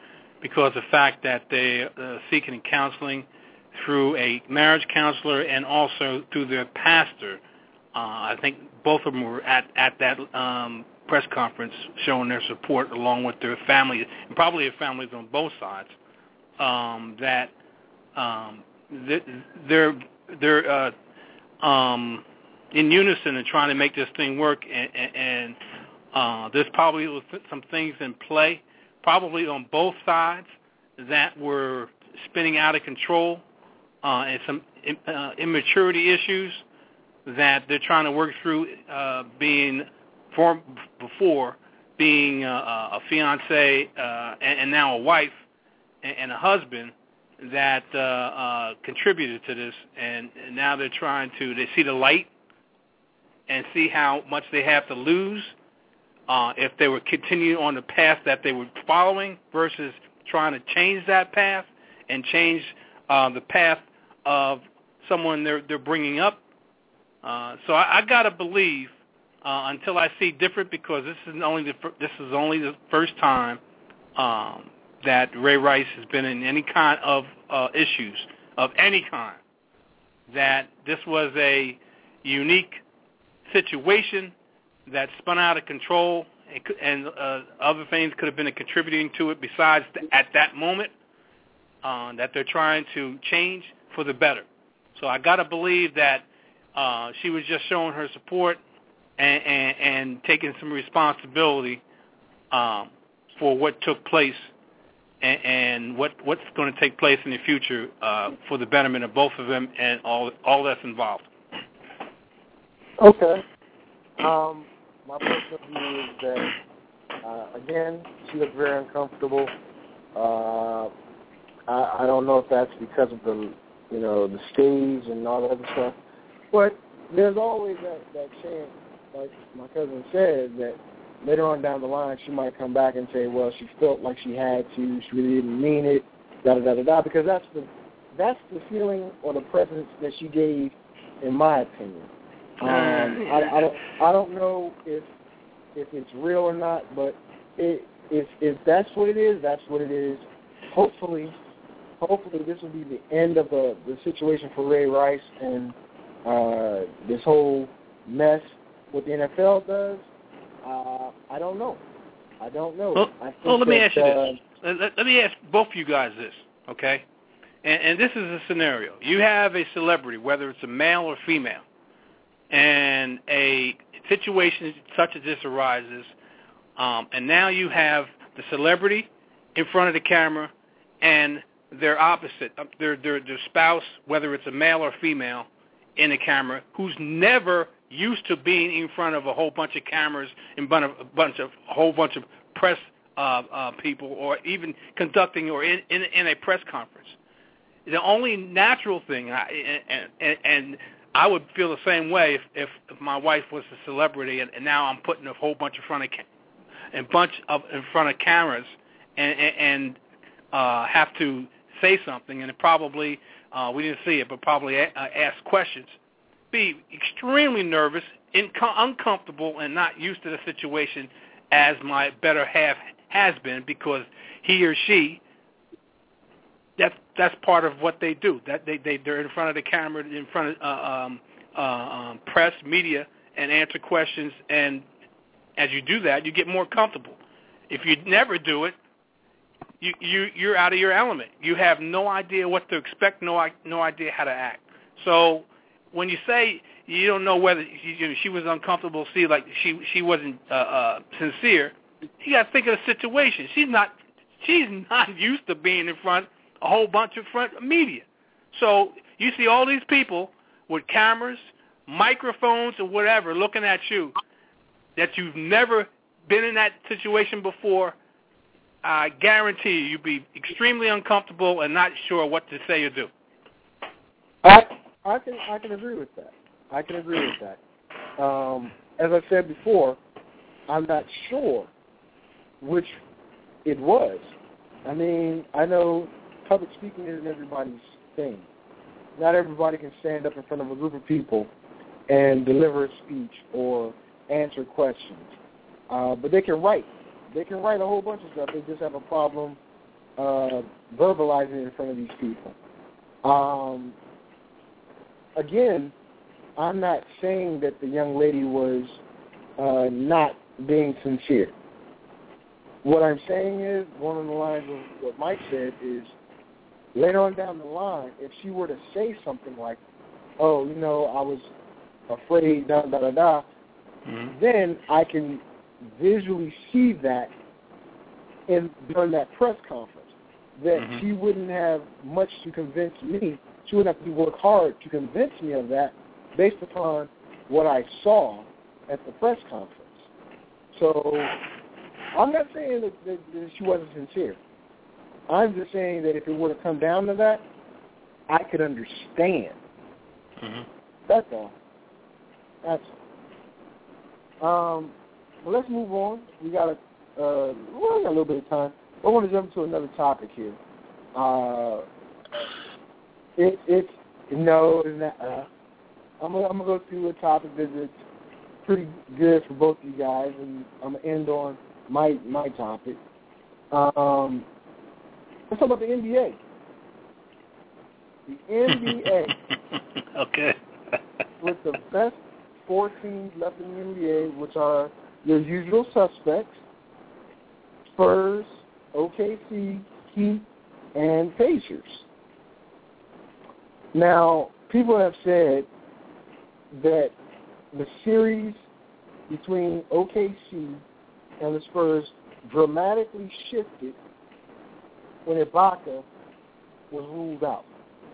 because of the fact that they are seeking counseling through a marriage counselor and also through their pastor. Uh, I think both of them were at, at that um, press conference showing their support along with their families, and probably their families on both sides, um, that um, they're, they're uh, um, in unison and trying to make this thing work, and, and uh, there's probably some things in play, probably on both sides, that were spinning out of control, uh, and some uh, immaturity issues that they're trying to work through, uh, being form, before being uh, a fiance uh, and, and now a wife and, and a husband that uh, uh, contributed to this, and, and now they're trying to, they see the light and see how much they have to lose uh, if they were continuing on the path that they were following versus trying to change that path and change uh, the path of someone they're, they're bringing up. Uh, so I, I gotta believe uh, until I see different, because this is only the this is only the first time um, that Ray Rice has been in any kind of uh, issues of any kind. That this was a unique situation that spun out of control, and, and uh, other things could have been contributing to it besides the, at that moment uh, that they're trying to change for the better. So I gotta believe that. Uh, she was just showing her support and, and, and taking some responsibility um, for what took place and, and what, what's going to take place in the future uh, for the betterment of both of them and all all that's involved. Okay. Um, my personal view is that, uh, again, she looked very uncomfortable. Uh, I, I don't know if that's because of the, you know, the stage and all that other stuff. But there's always that, that chance, like my cousin said, that later on down the line she might come back and say, well, she felt like she had to, she really didn't mean it, da-da-da-da-da, because that's the that's the feeling or the presence that she gave, in my opinion. Um, I, I, don't, I don't know if if it's real or not, but it, if, if that's what it is, that's what it is. Hopefully, hopefully this will be the end of the, the situation for Ray Rice, and Uh, this whole mess what the N F L does, uh, I don't know. I don't know. Well, I think well let me that, ask you uh, this. Let, let me ask both of you guys this, okay? And, and this is a scenario. You have a celebrity, whether it's a male or female, and a situation such as this arises, um, and now you have the celebrity in front of the camera and their opposite, their, their, their spouse, whether it's a male or female, in the camera, who's never used to being in front of a whole bunch of cameras, in front of a bunch of a whole bunch of press uh, uh, people, or even conducting or in, in, in a press conference. The only natural thing, I, and, and, and I would feel the same way if, if, if my wife was a celebrity, and, and now I'm putting a whole bunch in front of a bunch of in front of cameras, and, and, and uh, have to say something, and it probably. Uh, we didn't see it, but probably a- uh, ask questions. Be extremely nervous, inco- uncomfortable, and not used to the situation as my better half has been, because he or she, that's that's part of what they do. That they they they're in front of the camera, in front of uh, um, uh, um, press, media, and answer questions. And as you do that, you get more comfortable. If you never do it, You, you, you're out of your element. You have no idea what to expect, no no idea how to act. So when you say you don't know whether she, you know, she was uncomfortable, see, like she she wasn't uh, uh, sincere, you got to think of the situation. She's not she's not used to being in front a whole bunch of front media. So you see all these people with cameras, microphones, or whatever looking at you that you've never been in that situation before. I guarantee you, you'd be extremely uncomfortable and not sure what to say or do. I I can I can agree with that. I can agree with that. Um, as I said before, I'm not sure which it was. I mean, I know public speaking isn't everybody's thing. Not everybody can stand up in front of a group of people and deliver a speech or answer questions, uh, but they can write. They can write a whole bunch of stuff. They just have a problem uh, verbalize it in front of these people. Um, again, I'm not saying that the young lady was uh, not being sincere. What I'm saying is, one of the lines of what Mike said is, later on down the line, if she were to say something like, oh, you know, I was afraid, da, da, da, da, mm-hmm. then I can visually see that in during that press conference, that mm-hmm. she wouldn't have much to convince me. She wouldn't have to work hard to convince me of that based upon what I saw at the press conference. So I'm not saying that, that, that she wasn't sincere. I'm just saying that if it were to come down to that, I could understand. Mm-hmm. That's all. That's all. Um, well, let's move on. We got a, uh, well, we got a little bit of time. I want to jump to another topic here. Uh, it, it's, no, it's not, uh, I'm going I'm to go through a topic that's pretty good for both of you guys, and I'm going to end on my my topic. Um, let's talk about the N B A. The N B A. Okay. With the best four teams left in the N B A, which are your usual suspects, Spurs, O K C, Heat, and Pacers. Now, people have said that the series between O K C and the Spurs dramatically shifted when Ibaka was ruled out.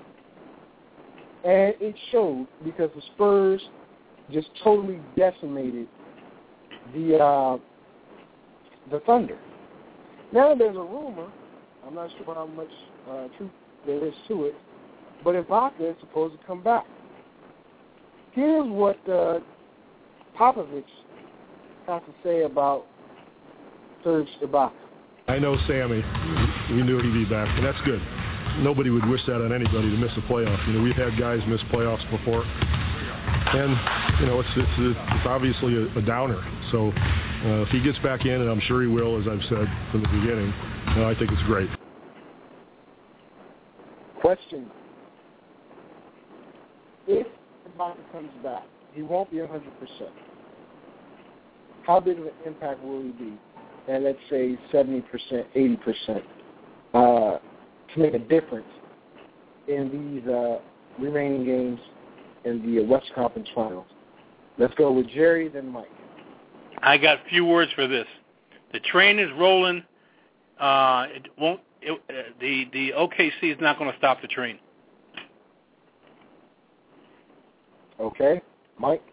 And it showed because the Spurs just totally decimated the uh, the Thunder. Now there's a rumor, I'm not sure how much uh, truth there is to it, but Ibaka is supposed to come back. Here's what uh, Popovich has to say about Serge Ibaka. I know Sammy. We knew he'd be back, and that's good. Nobody would wish that on anybody to miss a playoff. You know, we've had guys miss playoffs before, and you know, it's it's, it's obviously a, a downer. So uh, if he gets back in, and I'm sure he will, as I've said from the beginning, uh, I think it's great. Question: if Ibaka comes back, he won't be one hundred percent. How big of an impact will he be? And let's say seventy percent, eighty percent, uh, to make a difference in these uh, remaining games in the West Conference Finals. Let's go with Jerry, then Mike. I got a few words for this. The train is rolling. Uh, it won't. It, uh, the the O K C is not going to stop the train. Okay, Mike.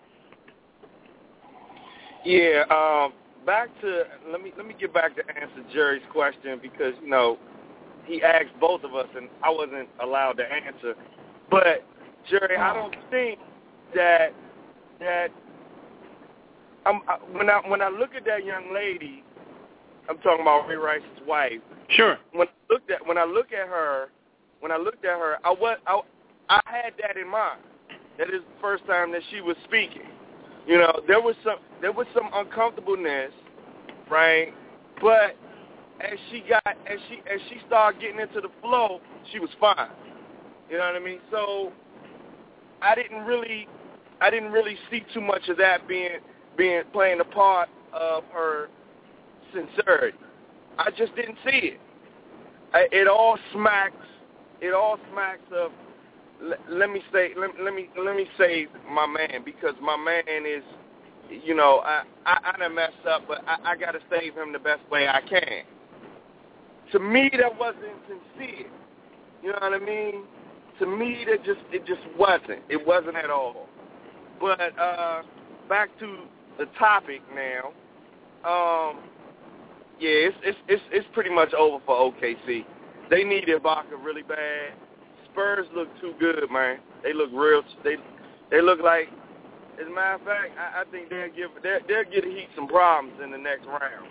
Yeah. Um, back to let me let me get back to answer Jerry's question because you know he asked both of us and I wasn't allowed to answer. But Jerry, I don't think that that I'm, I, when I when I look at that young lady, I'm talking about Ray Rice's wife. Sure. When I looked at when I look at her, when I looked at her, I was I, I had that in mind. That is the first time that she was speaking. You know, there was some there was some uncomfortableness, right? But as she got as she as she started getting into the flow, she was fine. You know what I mean? So I didn't really I didn't really see too much of that being being playing a part of her sincerity. I just didn't see it. I, it all smacks it all smacks of Let, let me say, let, let me let me say my man because my man is, you know, I I, I done messed up, but I, I got to save him the best way I can. To me, that wasn't sincere. You know what I mean? To me, that just it just wasn't. It wasn't at all. But uh, back to the topic now. Um, yeah, it's it's it's it's pretty much over for O K C. They need Ibaka really bad. Spurs look too good, man. They look real. They they look like. As a matter of fact, I, I think they'll give they'll, they'll get the Heat some problems in the next round.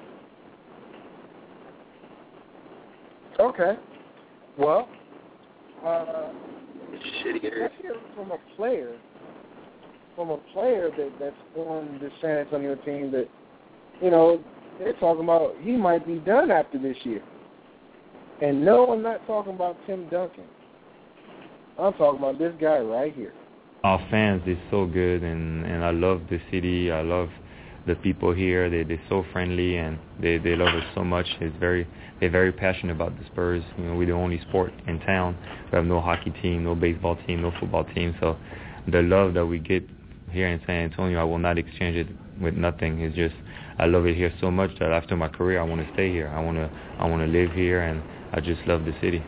Okay. Well, uh, shitty let's hear from a player, from a player that that's on the San Antonio team that, you know, they're talking about he might be done after this year. And no, I'm not talking about Tim Duncan. I'm talking about this guy right here. Our fans, they're so good, and, and I love the city. I love the people here. They, they're so friendly, and they, they love us so much. It's very, they're very passionate about the Spurs. You know, we're the only sport in town. We have no hockey team, no baseball team, no football team. So the love that we get here in San Antonio, I will not exchange it with nothing. It's just, I love it here so much that after my career, I want to stay here. I want to, I want to live here, and I just love the city.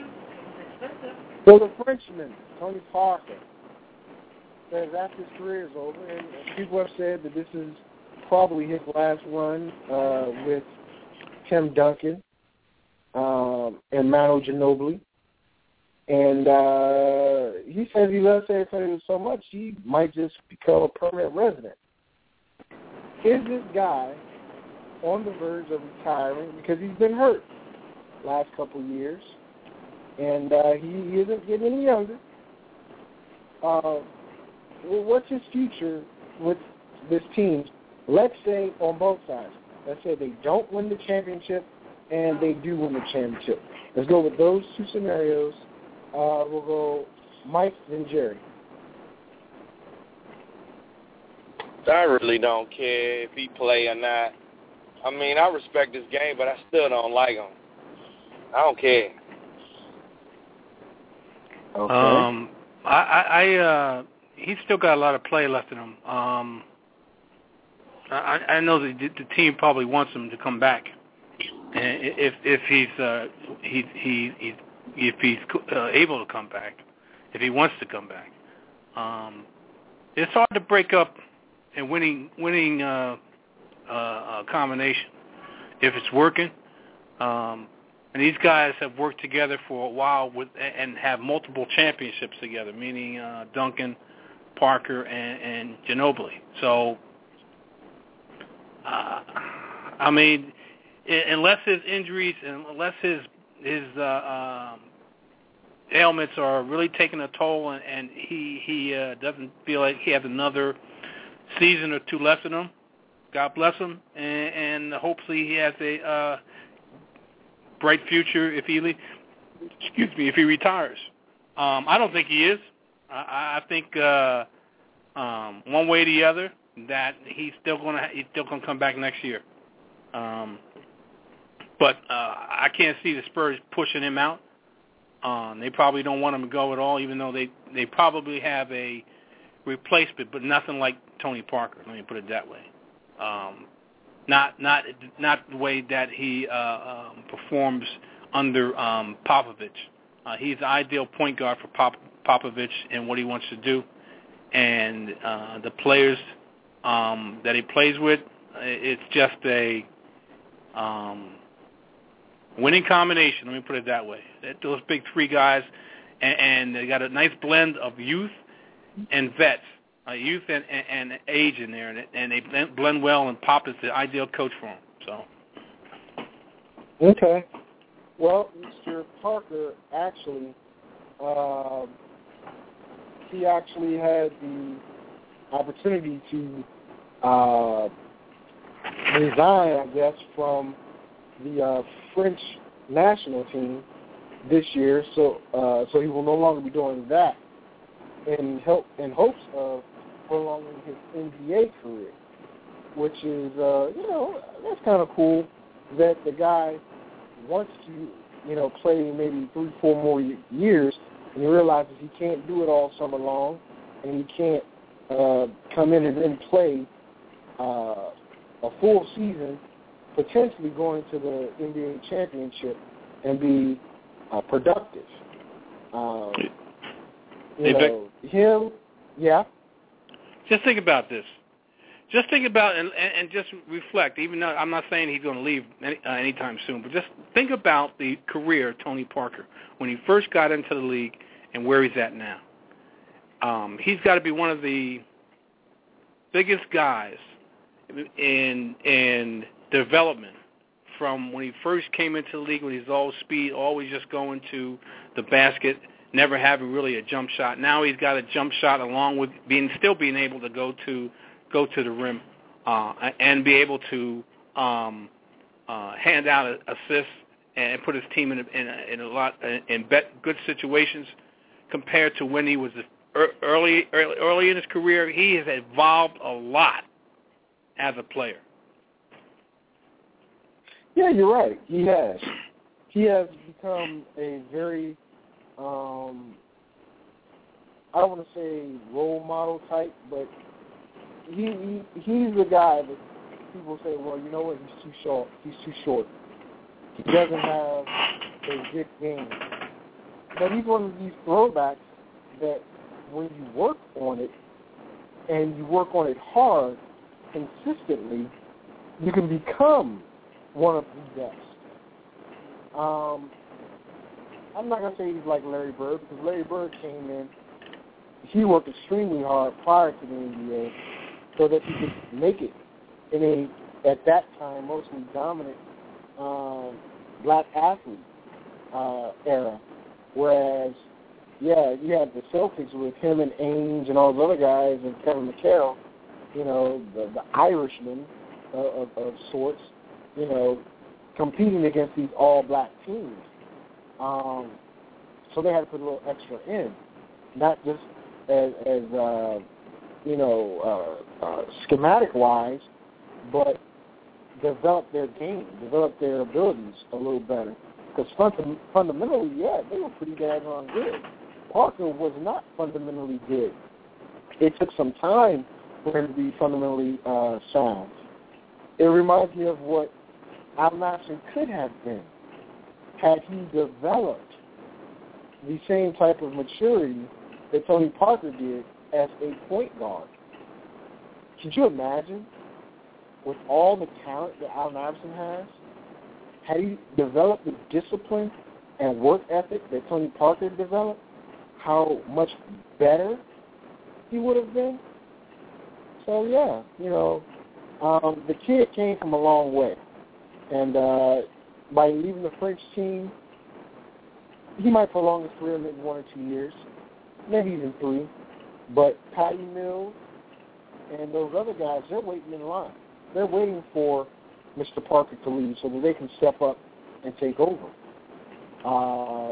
So the Frenchman, Tony Parker, says after his career is over, and people have said that this is probably his last run uh, with Tim Duncan um, and Manu Ginobili. And uh, he says he loves San Antonio so much he might just become a permanent resident. Is this guy on the verge of retiring because he's been hurt last couple of years, and uh, he, he isn't getting any younger? Uh, well, what's his future with this team? Let's say on both sides. Let's say they don't win the championship and they do win the championship. Let's go with those two scenarios. Uh, we'll go Mike and Jerry. I really don't care if he play or not. I mean, I respect his game, but I still don't like him. I don't care. Okay. Um, I, I, I uh, he's still got a lot of play left in him. Um, I, I know that the team probably wants him to come back, and if if he's uh, he he he if he's uh, able to come back, if he wants to come back. Um, it's hard to break up and winning winning uh, uh, a combination if it's working. Um, and these guys have worked together for a while with and have multiple championships together, meaning uh, Duncan, Parker, and, and Ginobili. So, uh, I mean, unless his injuries, unless his his uh, um, ailments are really taking a toll, and, and he he uh, doesn't feel like he has another season or two left in him, God bless him, and, and hopefully he has a uh, bright future if he, excuse me, if he retires. Um, I don't think he is. I, I think uh, um, one way or the other that he's still going to he's still going to come back next year. Um, but uh, I can't see the Spurs pushing him out. Um, they probably don't want him to go at all, even though they, they probably have a replacement, but nothing like Tony Parker. Let me put it that way. Um, not not not the way that he uh, um, performs under um, Popovich. Uh, he's the ideal point guard for Pop, Popovich and what he wants to do, and uh, the players um, that he plays with, it's just a um, winning combination. Let me put it that way. Those big three guys, and, and they got a nice blend of youth and vets. Uh, youth and, and, and age in there, and, and they blend well, and Pop is the ideal coach for them. So, okay. Well, Mister Parker actually, uh, he actually had the opportunity to uh, resign, I guess, from the uh, French national team this year. So, uh, so he will no longer be doing that in help in hopes of prolonging his N B A career, which is, uh, you know, that's kind of cool that the guy wants to, you know, play maybe three, four more years, and he realizes he can't do it all summer long, and he can't uh, come in and then play uh, a full season, potentially going to the N B A championship and be uh, productive. Um, you know, him, yeah. Just think about this. Just think about and, and, and just reflect. Even though I'm not saying he's going to leave any, uh, anytime soon, but just think about the career of Tony Parker when he first got into the league and where he's at now. Um, he's got to be one of the biggest guys in in development from when he first came into the league, when he's all speed, always just going to the basket, never having really a jump shot. Now he's got a jump shot along with being still being able to go to go to the rim uh, and be able to um, uh, hand out assists and put his team in a, in a, in a lot in bet, good situations compared to when he was early, early early in his career. He has evolved a lot as a player. Yeah, you're right. He has. He has become a very, um, I don't want to say role model type, but he, he he's the guy that people say, well, you know what, he's too short. He's too short. He doesn't have a good game. But he's one of these throwbacks that when you work on it and you work on it hard, consistently, you can become one of the best. Um, I'm not going to say he's like Larry Bird, because Larry Bird came in, he worked extremely hard prior to the N B A so that he could make it in a, at that time, mostly dominant um, black athlete uh, era. Whereas, yeah, you had the Celtics with him and Ainge and all those other guys and Kevin McHale, you know, the, the Irishmen uh, of, of sorts, you know, competing against these all-black teams. Um, so they had to put a little extra in, not just as, as uh, you know, uh, uh, schematic-wise, but develop their game, develop their abilities a little better. Because fund- fundamentally, yeah, they were pretty daggone good. Parker was not fundamentally good. It took some time for him to be fundamentally uh, sound. It reminds me of what Al Nassr could have been had he developed the same type of maturity that Tony Parker did as a point guard. Could you imagine, with all the talent that Al Nassr has, had he developed the discipline and work ethic that Tony Parker developed, how much better he would have been? So, yeah, you know, um, the kid came from a long way. And uh, by leaving the French team, he might prolong his career maybe one or two years, maybe even three. But Patty Mills and those other guys, they're waiting in line. They're waiting for Mister Parker to leave so that they can step up and take over. Uh,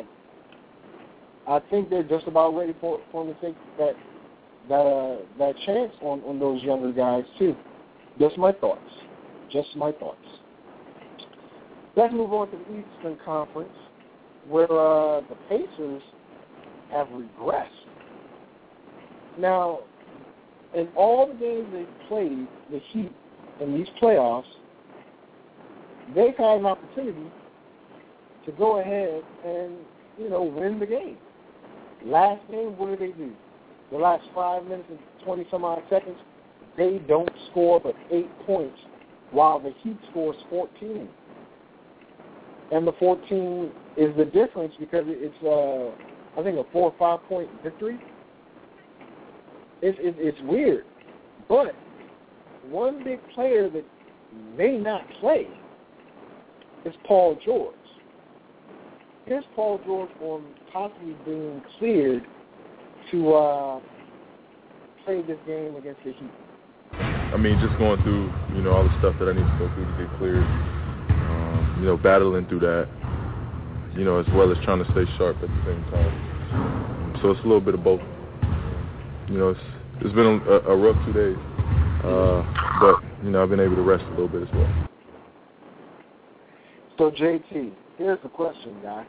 I think they're just about ready for, for them to take that that uh, that chance on, on those younger guys too. Just my thoughts. Just my thoughts. Let's move on to the Eastern Conference, where uh, the Pacers have regressed. Now, in all the games they've played, the Heat, in these playoffs, they've had an opportunity to go ahead and, you know, win the game. Last game, what did they do? The last five minutes and twenty-some-odd seconds, they don't score but eight points, while the Heat scores fourteen. And the fourteen is the difference because it's, uh, I think, a four or five-point victory. It's, it, it's weird. But one big player that may not play is Paul George. Here's Paul George on possibly being cleared to uh, play this game against the Heat. I mean, just going through, you know, all the stuff that I need to go through to get cleared, um, you know, battling through that, you know, as well as trying to stay sharp at the same time. So it's a little bit of both. You know, it's it's been a, a rough two days, uh, but, you know, I've been able to rest a little bit as well. So, J T, here's the question, guy.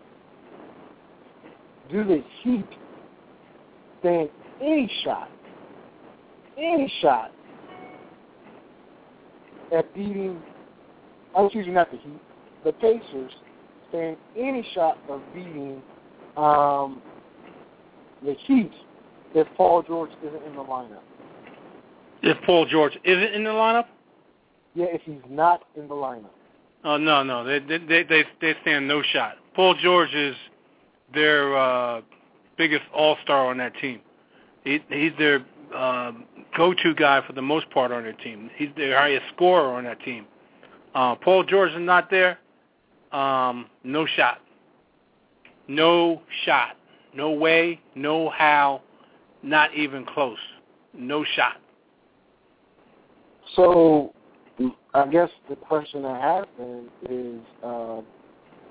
Do the Heat stand any shot, any shot at beating, I was choosing not the Heat, the Pacers stand any shot of beating um, the Heat if Paul George isn't in the lineup? If Paul George isn't in the lineup? Yeah, if he's not in the lineup. Oh, no, no. They they they they stand no shot. Paul George is their uh, biggest all-star on that team. He, he's their uh, go-to guy for the most part on their team. He's their highest scorer on that team. Uh, Paul George is not there. Um, no shot. No shot. No way, no how, not even close. No shot. So I guess the question I have then is, uh,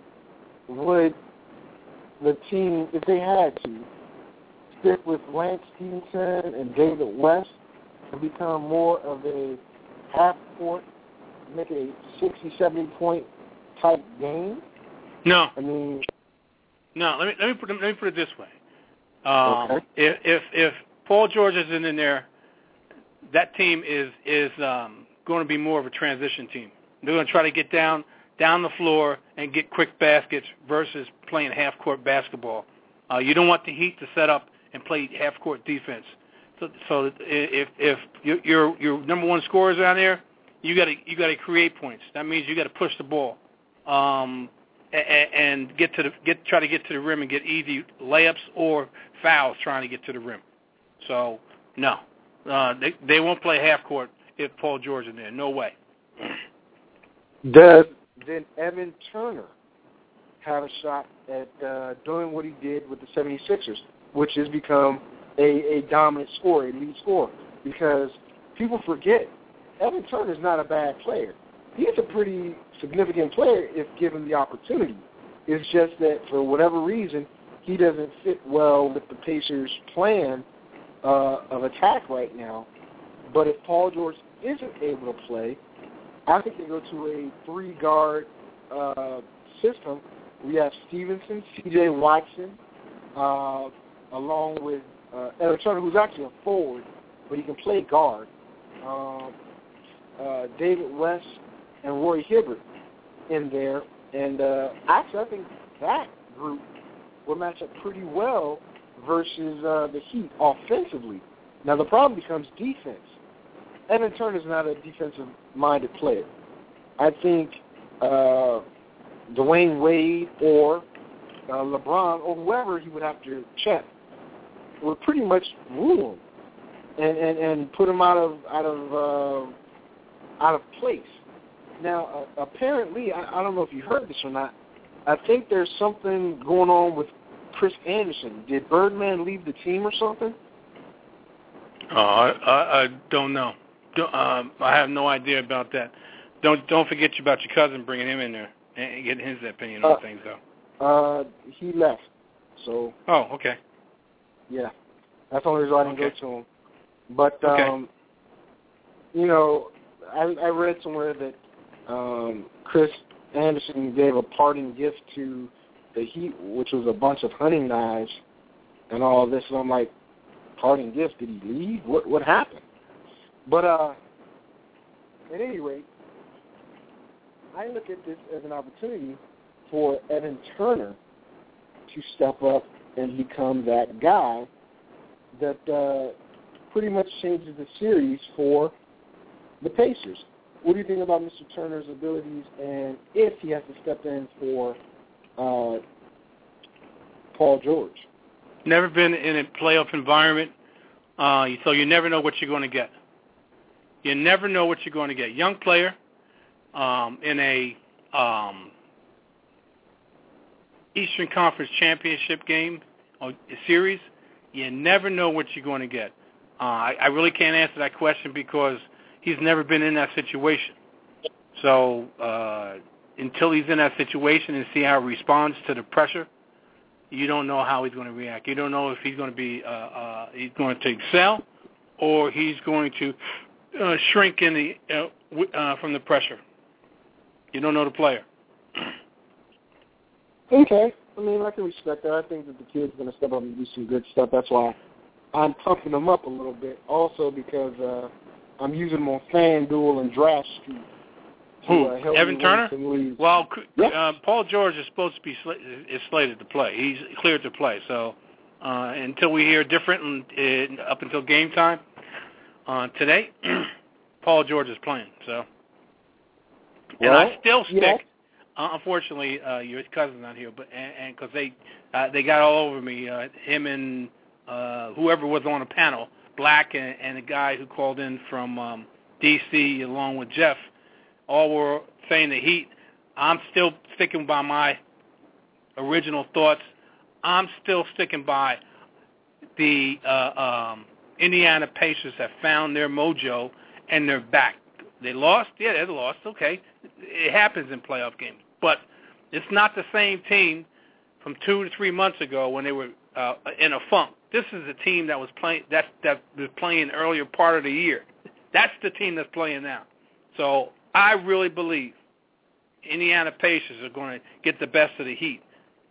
would the team, if they had to, stick with Lance Stevenson and David West and become more of a half-court, make it a sixty, seventy-point type game? No. I mean... No, let me, let me, put, let me put it this way. Um, okay. If, if if Paul George isn't in there, that team is, is um, going to be more of a transition team. They're going to try to get down down the floor and get quick baskets versus playing half-court basketball. Uh, you don't want the Heat to set up and play half-court defense. So, so if if your your, your number one scorer is down there, you got to you got to create points. That means you got to push the ball, um, and, and get to the get try to get to the rim and get easy layups or fouls trying to get to the rim. So no, uh, they they won't play half-court if Paul George is there. No way. Does then Evan Turner have a shot at uh, doing what he did with the seventy-sixers, which has become a, a dominant scorer, a lead scorer? Because people forget, Evan Turner is not a bad player. He's a pretty significant player if given the opportunity. It's just that for whatever reason, he doesn't fit well with the Pacers' plan uh, of attack right now. But if Paul George isn't able to play, I think they go to a three-guard uh, system. We have Stevenson, C J Watson, uh, along with uh, Evan Turner, who's actually a forward, but he can play guard. Um, uh, David West and Roy Hibbert in there. And uh, actually, I think that group will match up pretty well versus uh, the Heat offensively. Now, the problem becomes defense. Evan Turner is not a defensive-minded player. I think uh, Dwayne Wade or uh, LeBron or whoever he would have to check would pretty much rule him and, and, and put him out of out of uh, out of place. Now, uh, apparently, I, I don't know if you heard this or not. I think there's something going on with Chris Anderson. Did Birdman leave the team or something? Oh, I, I, I don't know. Um, I have no idea about that. Don't don't forget about your cousin bringing him in there and getting his opinion on uh, things, though. Uh, he left. So. Oh, okay. Yeah, that's the only reason I didn't okay. go to him. But um, okay. you know, I, I read somewhere that um, Chris Anderson gave a parting gift to the Heat, which was a bunch of hunting knives and all this. And I'm like, parting gift? Did he leave? What what happened? But uh, at any rate, I look at this as an opportunity for Evan Turner to step up and become that guy that uh, pretty much changes the series for the Pacers. What do you think about Mister Turner's abilities, and if he has to step in for uh, Paul George? Never been in a playoff environment, uh, so you never know what you're going to get. You never know what you're going to get. Young player um, in a um, Eastern Conference Championship game or series, you never know what you're going to get. Uh, I, I really can't answer that question because he's never been in that situation. So uh, until he's in that situation and see how he responds to the pressure, you don't know how he's going to react. You don't know if he's going to be uh, uh, he's going to excel or he's going to uh, shrink in the uh, w- uh, from the pressure. You don't know the player. Okay. I mean, I can respect that. I think that the kid's going to step up and do some good stuff. That's why I'm pumping him up a little bit. Also because uh, I'm using him on FanDuel and Draft Street. Who? Uh, help Evan me Turner? win some Well, yeah. uh, Paul George is supposed to be sl- is slated to play. He's cleared to play. So uh, until we hear different, and, uh, up until game time uh, today, Paul George is playing. So, and well, I still stick. Yeah. Uh, unfortunately, uh, your cousin's not here, but and because they uh, they got all over me, uh, him and uh, whoever was on the panel, Black and, and the guy who called in from um, D C along with Jeff, all were saying the Heat. I'm still sticking by my original thoughts. I'm still sticking by the uh, um, Indiana Pacers have found their mojo and they're back. They lost, yeah, they lost. Okay, it happens in playoff games. But It's not the same team from two to three months ago when they were uh, in a funk. This is a team that was playing that that was playing earlier part of the year. That's the team that's playing now. So I really believe Indiana Pacers are going to get the best of the Heat.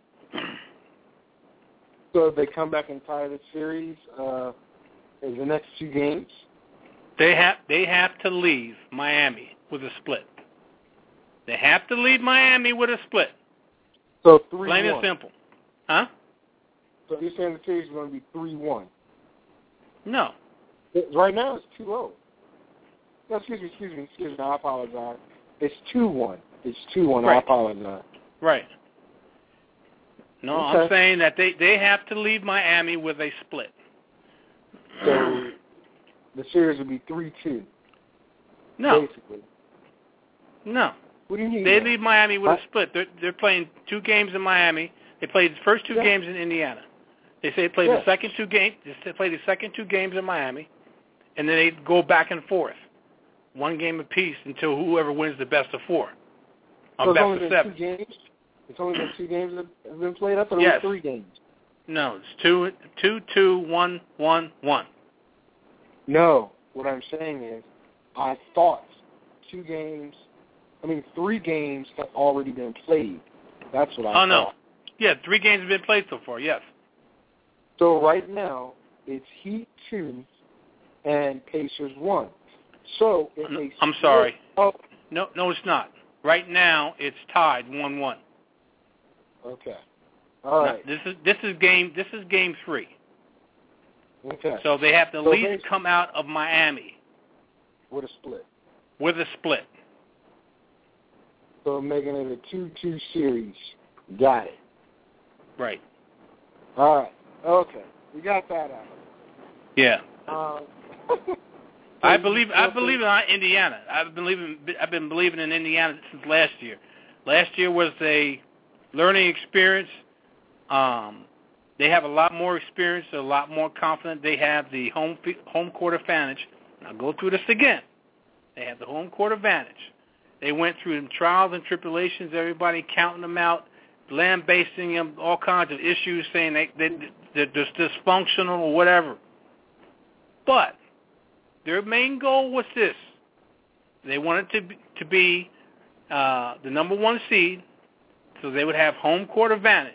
So if they come back and tie the series uh, in the next two games, they have they have to leave Miami with a split. They have to leave Miami with a split. So three Plain one. and simple. Huh? So you're saying the series is going to be three one? No. Right now it's two oh. No, excuse me, excuse me, excuse me. I apologize. It's two one. It's two one. Right. I apologize. Right. No, Okay. I'm saying that they, they have to leave Miami with a split. So the series will be three two. No. Basically. No. What do you mean? They now? leave Miami with What? a split. They're, they're playing two games in Miami. They played the first two Yeah. games in Indiana. They say they play Yeah. the second two games. They play the second two games in Miami, and then they go back and forth, one game apiece until whoever wins the best of four. On So it's best only of been seven. two games? It's only been two games that have been played up, or Yes. three games? No, it's two, two, two, one, one, one. No. What I'm saying is, I thought two games, I mean three games have already been played. That's what I Oh, thought. no. Yeah, three games have been played so far, yes. So right now, it's Heat two and Pacers one. So if they I'm sorry. Oh, No, no, it's not. Right now, it's tied one one. okay. All right. This is this is game this is game three. Okay. So they have to at So least they- come out of Miami with a split. with a split. So making it a two two series. Got it. Right. All right. Okay. We got that out. Yeah. Um, I believe I believe in Indiana. I've been believing I've been believing in Indiana since last year. Last year was a learning experience. Um, they have a lot more experience, a lot more confident. They have the home home court advantage. I'll go through this again. They have the home court advantage. They went through trials and tribulations, everybody counting them out, lambasting them, all kinds of issues, saying they, they, they're just dysfunctional or whatever. But their main goal was this. They wanted to be, to be uh, the number one seed, so they would have home court advantage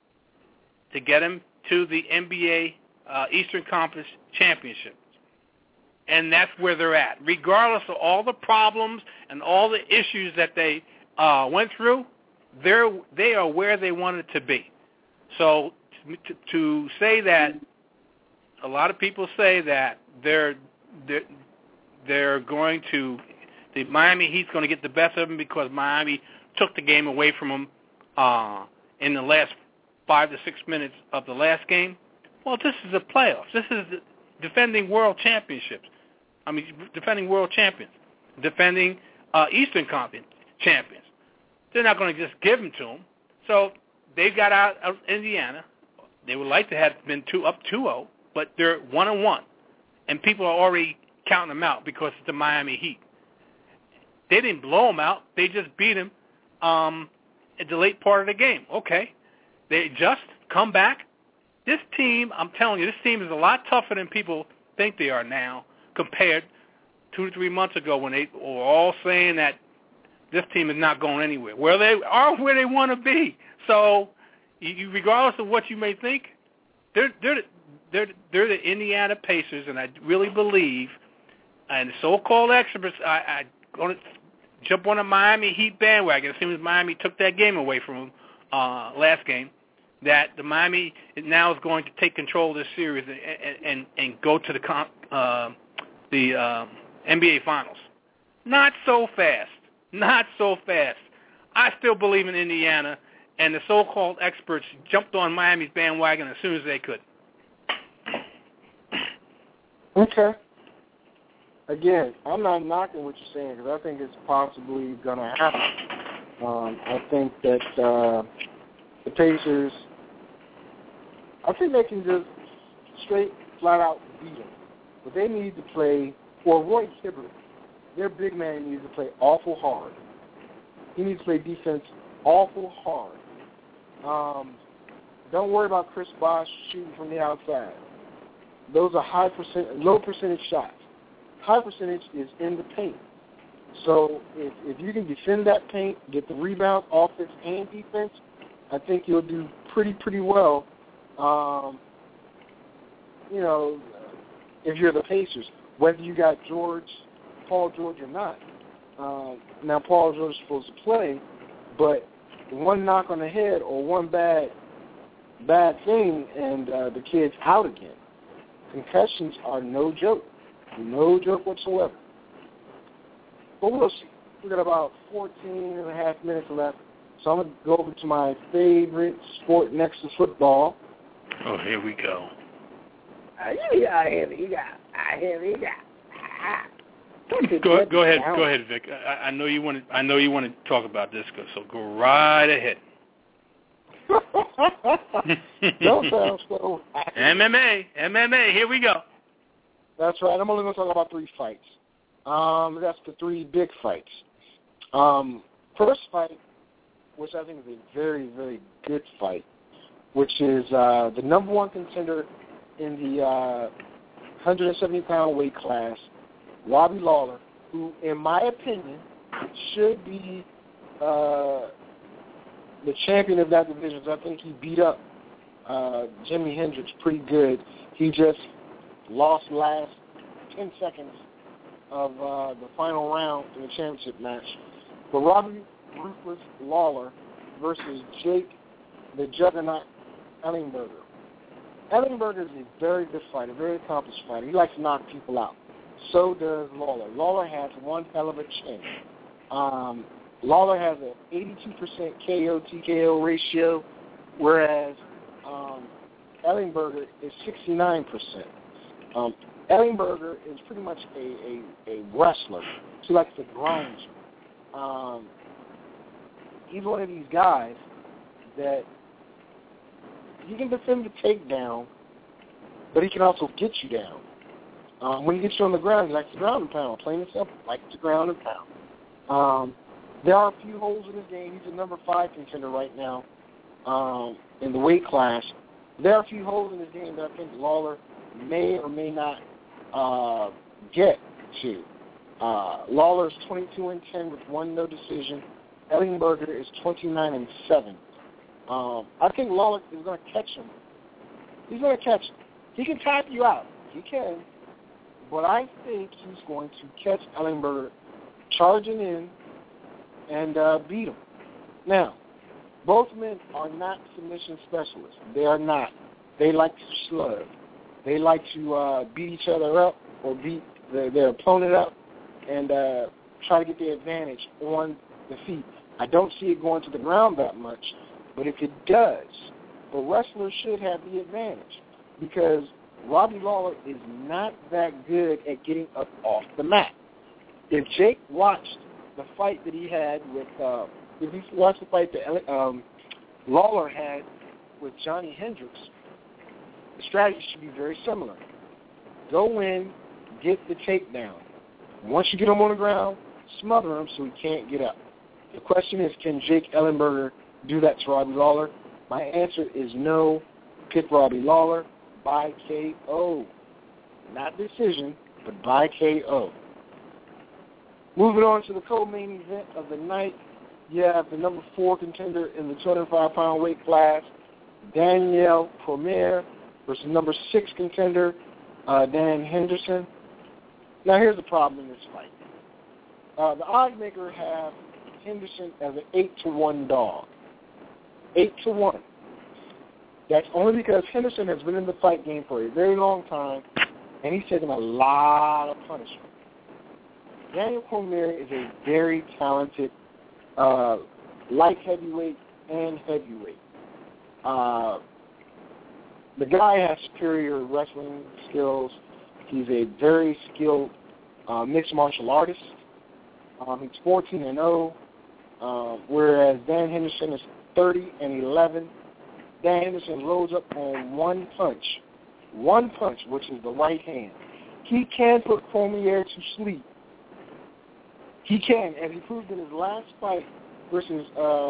to get them to the N B A uh, Eastern Conference Championship. And that's where they're at. Regardless of all the problems and all the issues that they uh, went through, they're, they are where they wanted to be. So to, to say that, a lot of people say that they're, they're, they're going to, the Miami Heat's going to get the best of them because Miami took the game away from them uh, in the last five to six minutes of the last game. Well, this is a playoffs. This is the defending world championships. I mean, defending world champions, defending uh, Eastern Conference champions. They're not going to just give them to them. So they got out of Indiana. They would like to have been two up two oh, but they're one and one, and people are already counting them out because it's the Miami Heat. They didn't blow them out. They just beat them um, at the late part of the game. Okay, they just come back. This team, I'm telling you, this team is a lot tougher than people think they are now compared two to three months ago when they were all saying that this team is not going anywhere. Well, they are where they want to be. So, you, regardless of what you may think, they're they're they're they're the Indiana Pacers, and I really believe, and the so-called experts, I, I going to jump on a Miami Heat bandwagon as soon as Miami took that game away from them uh, last game, that the Miami now is going to take control of this series and and, and, and go to the comp, uh, the um, N B A Finals. Not so fast. Not so fast. I still believe in Indiana, and the so-called experts jumped on Miami's bandwagon as soon as they could. Okay. Again, I'm not knocking what you're saying because I think it's possibly going to happen. Um, I think that uh, the Pacers, I think they can just straight, flat-out beat them. But they need to play, or Roy Hibbert, their big man needs to play awful hard. He needs to play defense awful hard. Um, don't worry about Chris Bosh shooting from the outside. Those are high percent, low percentage shots. High percentage is in the paint. So if, if you can defend that paint, get the rebound, offense and defense, I think you'll do pretty, pretty well. Um, you know, if you're the Pacers, whether you got George, Paul George or not. Uh, now, Paul George is supposed to play, but one knock on the head or one bad bad thing, and uh, the kid's out again. Concussions are no joke. No joke whatsoever. But we'll see. We got about fourteen and a half minutes left, so I'm going to go over to my favorite sport next to football. Oh, here we go. Uh, yeah, here we go. Uh, here we go. Uh, go, go ahead, go ahead, Vic. I, I know you want to. I know you want to talk about this, so go right ahead. Don't sound so. M M A, M M A. Here we go. That's right. I'm only going to talk about three fights. Um, that's the three big fights. Um, first fight, which I think is a very, very good fight, which is uh, the number one contender in the uh, one seventy pound weight class, Robbie Lawler, who, in my opinion, should be uh, the champion of that division. I think he beat up uh, Jimi Hendrix pretty good. He just lost last ten seconds of uh, the final round in the championship match. But Robbie Ruthless Lawler versus Jake the Juggernaut Ellenberger. Ellenberger is a very good fighter, a very accomplished fighter. He likes to knock people out. So does Lawler. Lawler has one hell of a chin. Um, Lawler has an eighty-two percent K O T K O ratio, whereas um, Ellenberger is sixty-nine percent. Um, Ellenberger is pretty much a, a, a wrestler. He likes to grind you. Um, he's one of these guys that he can defend the takedown, but he can also get you down. Um, when he gets you on the ground, he likes to ground and pound. Plain and simple, likes to ground and pound. Um, there are a few holes in his game. He's a number five contender right now um, in the weight class. There are a few holes in his game that I think Lawler may or may not uh, get to. Uh, Lawler is twenty-two and ten with one no decision. Ellenberger is twenty-nine and seven. Um, I think Lawler is going to catch him. He's going to catch him. He can tap you out. He can. But I think he's going to catch Ellenberger charging in and uh, beat him. Now, both men are not submission specialists. They are not. They like to slug. They like to uh, beat each other up or beat the, their opponent up and uh, try to get the advantage on the feet. I don't see it going to the ground that much, but if it does, the wrestler should have the advantage because Robbie Lawler is not that good at getting up off the mat. If Jake watched the fight that he had with, uh, if he watched the fight that um, Lawler had with Johnny Hendricks, the strategy should be very similar. Go in, get the takedown. Once you get him on the ground, smother him so he can't get up. The question is, can Jake Ellenberger do that to Robbie Lawler? My answer is no. Pick Robbie Lawler by K O. Not decision, but by K O. Moving on to the co-main event of the night, you have the number four contender in the two hundred five pound weight class, Daniel Cormier, versus number six contender, uh, Dan Henderson. Now, here's the problem in this fight. Uh, the odds maker have Henderson as an eight to one dog. eight to one. That's only because Henderson has been in the fight game for a very long time, and he's taken a lot of punishment. Daniel Cormier is a very talented uh, light heavyweight and heavyweight. Uh, the guy has superior wrestling skills. He's a very skilled uh, mixed martial artist. Um, he's fourteen and oh, uh, whereas Dan Henderson is thirty and eleven. Dan Henderson rose up on one punch, one punch, which is the right hand. He can put Cormier to sleep. He can, as he proved in his last fight versus uh,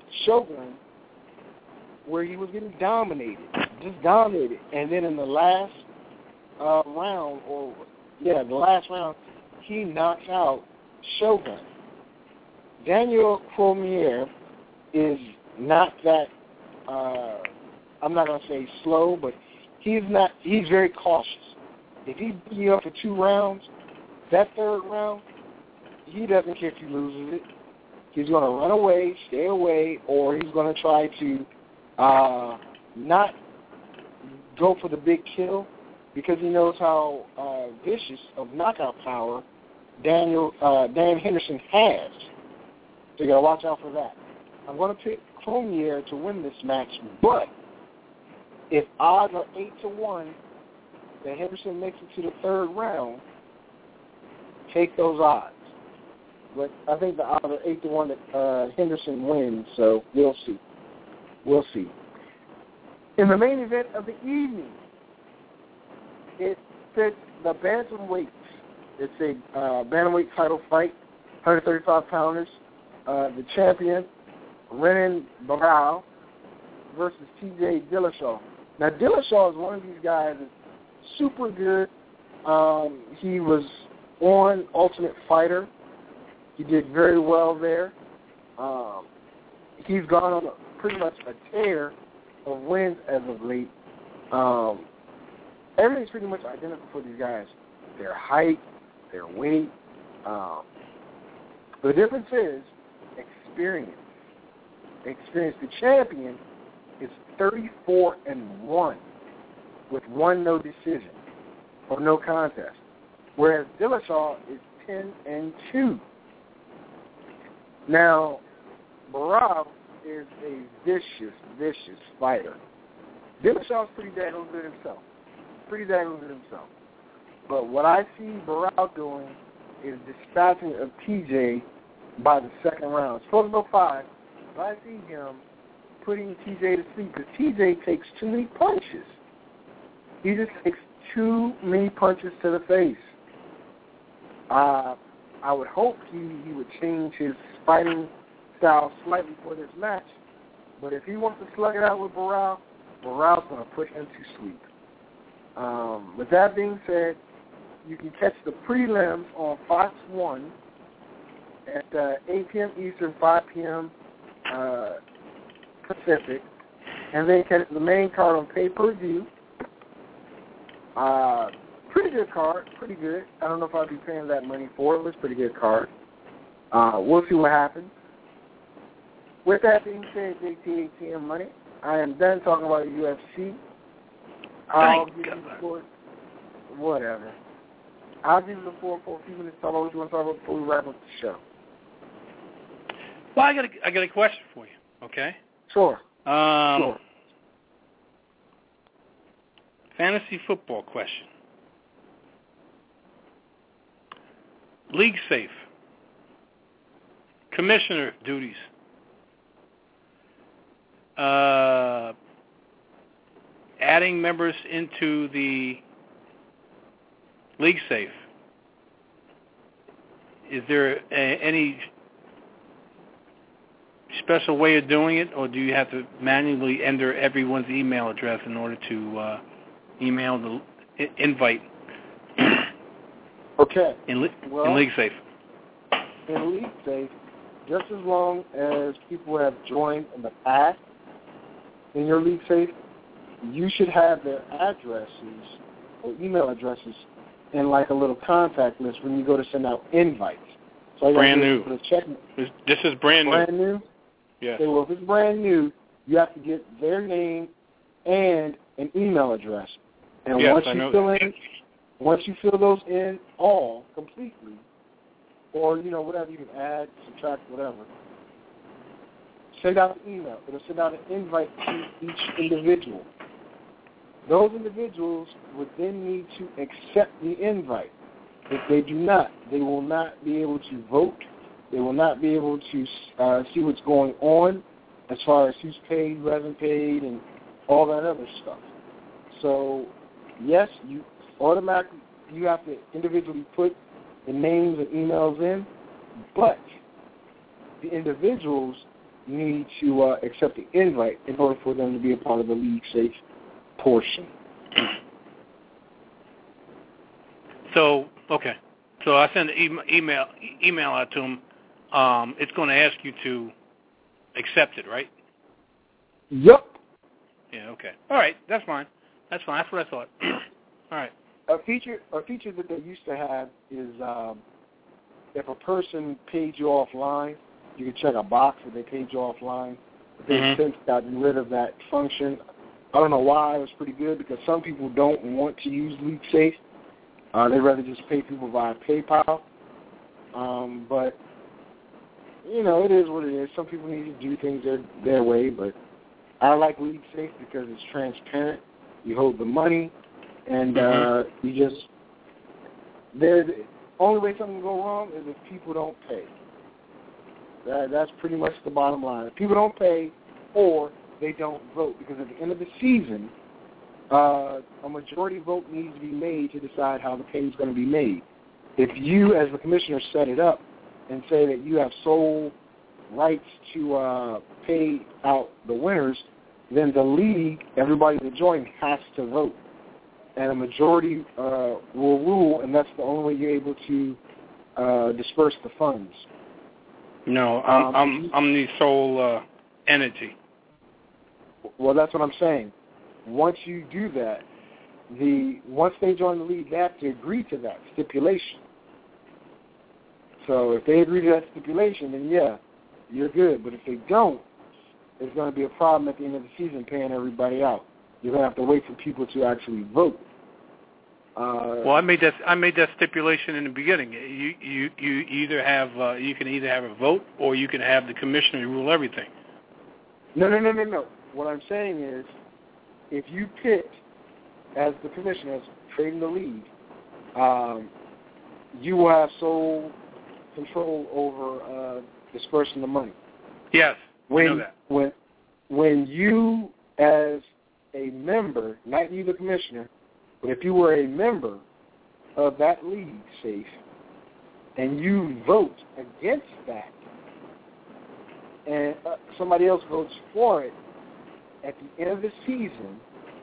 Shogun, where he was getting dominated, just dominated. And then in the last uh, round, or yeah, the last round, he knocks out Shogun. Daniel Cormier is not that, uh, I'm not going to say slow, but he's not, he's very cautious. If he beats you up for two rounds, that third round, he doesn't care if he loses it. He's going to run away, stay away, or he's going to try to uh, not go for the big kill because he knows how uh, vicious of knockout power Daniel uh, Dan Henderson has. So you got to watch out for that. I'm going to pick Cormier to win this match, but if odds are eight to one that Henderson makes it to the third round, take those odds. But I think the odds are eight to one that uh, Henderson wins, so we'll see. We'll see. In the main event of the evening, it fits the bantamweight. It's a uh, bantamweight title fight, one thirty-five pounders. Uh, the champion, Renan Barao, versus T J Dillashaw. Now, Dillashaw is one of these guys that's super good. Um, he was on Ultimate Fighter. He did very well there. Um, he's gone on a, pretty much a tear of wins as of late. Um, everything's pretty much identical for these guys. Their height, their weight. Um, the difference is experience. Experience. The champion is thirty-four and one with one no decision or no contest, whereas Dillashaw is ten and two. Now, Barao is a vicious, vicious fighter. Dillashaw's pretty daggone good himself. Pretty daggone good himself. But what I see Barao doing is dispatching of T J by the second round. It's supposed to go five, but I see him putting T J to sleep because T J takes too many punches. He just takes too many punches to the face. Uh, I would hope he, he would change his fighting style slightly for this match. But if he wants to slug it out with Barao, Barao's going to put him to sleep. Um, with that being said, you can catch the prelims on Fox one at uh, eight p.m. Eastern, five p.m. Uh, Pacific, and then catch the main card on pay-per-view. Uh, pretty good card, pretty good. I don't know if I'd be paying that money for it. It was a pretty good card. Uh, we'll see what happens. With that being said, J T A T M Money, I am done talking about U F C. I'll give you the floor. Whatever. I'll give you the floor for a few minutes. Talk about what you want to talk about before we wrap up the show. Well, I got a, I got a question for you. Okay. Sure. Um, sure. Fantasy football question. League safe. Commissioner duties. Uh, adding members into the league safe. Is there a, any special way of doing it, or do you have to manually enter everyone's email address in order to uh, email the I- invite? Okay. In, li- well, in league safe. In league safe, just as long as people have joined in the past in your league safe, you should have their addresses or email addresses in like a little contact list when you go to send out invites. So brand new. Check. This is brand, brand new. new? Yes. Okay, well, if it's brand new, you have to get their name and an email address. And yes, once I you know fill that. in, once you fill those in all completely, or you know whatever you can add, subtract, whatever, send out an email. It'll send out an invite to each individual. Those individuals would then need to accept the invite. If they do not, they will not be able to vote. They will not be able to uh, see what's going on as far as who's paid, who hasn't paid, and all that other stuff. So, yes, you automatically you have to individually put the names and emails in, but the individuals need to uh, accept the invite in order for them to be a part of the League Safe portion. So, okay. So I send an e- email email out to them. Um, it's going to ask you to accept it, right? Yep. Yeah, okay. All right, that's fine. That's fine. That's what I thought. All right. A feature, a feature that they used to have is um, if a person paid you offline, you could check a box if they paid you offline. But they've Mhm. since gotten rid of that function. I don't know why. It was pretty good because some people don't want to use League Safe. Uh, they'd rather just pay people via PayPal. Um, but, you know, it is what it is. Some people need to do things their, their way, but I like League Safe because it's transparent. You hold the money, and uh, you just, the only way something can go wrong is if people don't pay. That, that's pretty much the bottom line. If people don't pay or they don't vote, because at the end of the season, uh, a majority vote needs to be made to decide how the pay is going to be made. If you, as the commissioner, set it up and say that you have sole rights to uh, pay out the winners, then the league, everybody that joins, has to vote. And a majority uh, will rule, and that's the only way you're able to uh, disperse the funds. No, I'm Um, I'm I'm the sole uh, entity. Well, that's what I'm saying. Once you do that, the once they join the league, they have to agree to that stipulation. So if they agree to that stipulation, then yeah, you're good. But if they don't, there's going to be a problem at the end of the season paying everybody out. You're going to have to wait for people to actually vote. Uh, Well, I made that I made that stipulation in the beginning. You you you either have uh, you can either have a vote or you can have the commissioner rule everything. No, no, no, no, no. What I'm saying is, if you pick, as the commissioner, as trading the league, um, you will have sole control over uh, dispersing the money. Yes, when, I know that. When, when you, as a member, not you the commissioner, but if you were a member of that league, Safe, and you vote against that, and uh, somebody else votes for it, at the end of the season,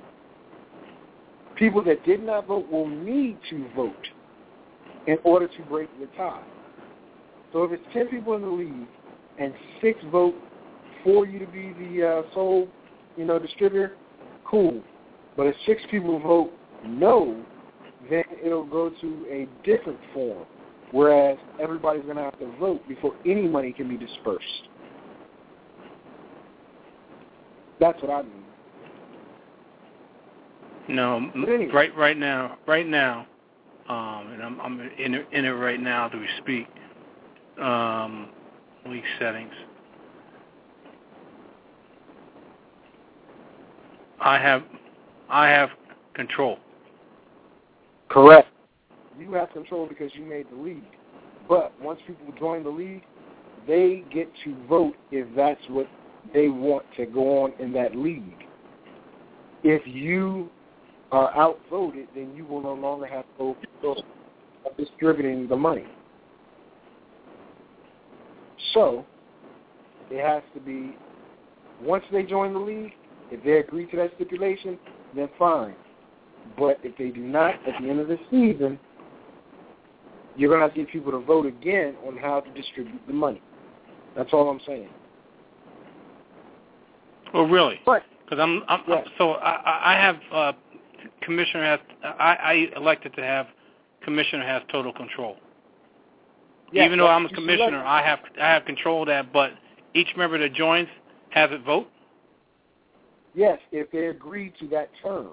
people that did not vote will need to vote in order to break the tie. So if it's ten people in the league and six vote for you to be the uh, sole, you know, distributor, cool. But if six people vote no, then it'll go to a different form, whereas everybody's going to have to vote before any money can be dispersed. That's what I mean. No, anyway. right right now, right now, um, and I'm I'm in it, in it right now as we speak. Um, league settings. I have I have control. Correct. You have control because you made the league. But once people join the league, they get to vote if that's what they want to go on in that league. If you are outvoted, then you will no longer have to go distributing the money. So it has to be, once they join the league, if they agree to that stipulation, then fine. But if they do not, at the end of the season, you're going to have to get people to vote again on how to distribute the money. That's all I'm saying. Oh, really? But because I'm, I'm, yes. I'm so I, I have uh, commissioner has I, I elected to have commissioner has total control. Yes, Even though I'm a you commissioner, select- I have I have control of that. But each member that joins has a vote. Yes, if they agree to that term.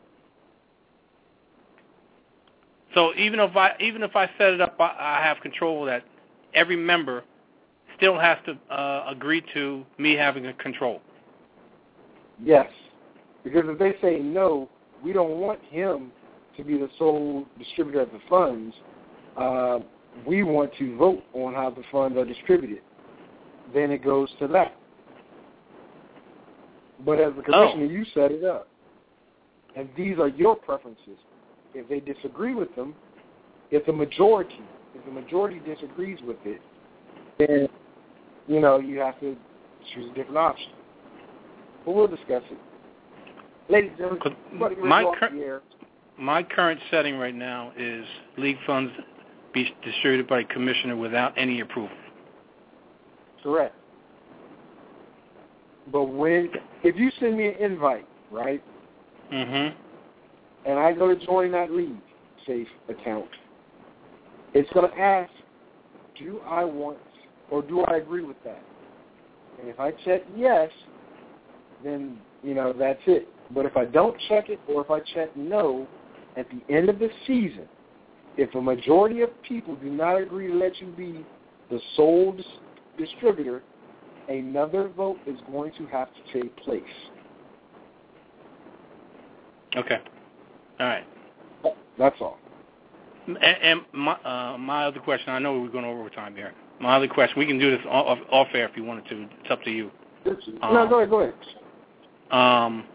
So even if I even if I set it up, I, I have control of that. Every member still has to uh, agree to me having a control. Yes, because if they say no, we don't want him to be the sole distributor of the funds. Uh, we want to vote on how the funds are distributed. Then it goes to that. But as the commissioner, Oh. you set it up. And these are your preferences. If they disagree with them, if the majority, if the majority disagrees with it, then, you know, you have to choose a different option. But we'll discuss it. Ladies and gentlemen, my, cur- my current setting right now is league funds be distributed by a commissioner without any approval. Correct. But when, if you send me an invite, right, mm-hmm. and I go to join that league safe account, it's going to ask, do I want or do I agree with that? And if I check yes, then, you know, that's it. But if I don't check it or if I check no, at the end of the season, if a majority of people do not agree to let you be the sole dis- distributor, another vote is going to have to take place. Okay. All right. That's all. And, and my, uh, my other question, I know we're going over time here. My other question, we can do this off, off air if you wanted to. It's up to you. Um, no, go ahead, go ahead. Um,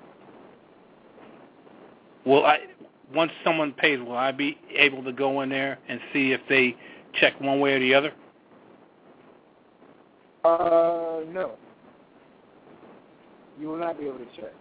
will I, once someone pays, will I be able to go in there and see if they check one way or the other? Uh, no. You will not be able to check.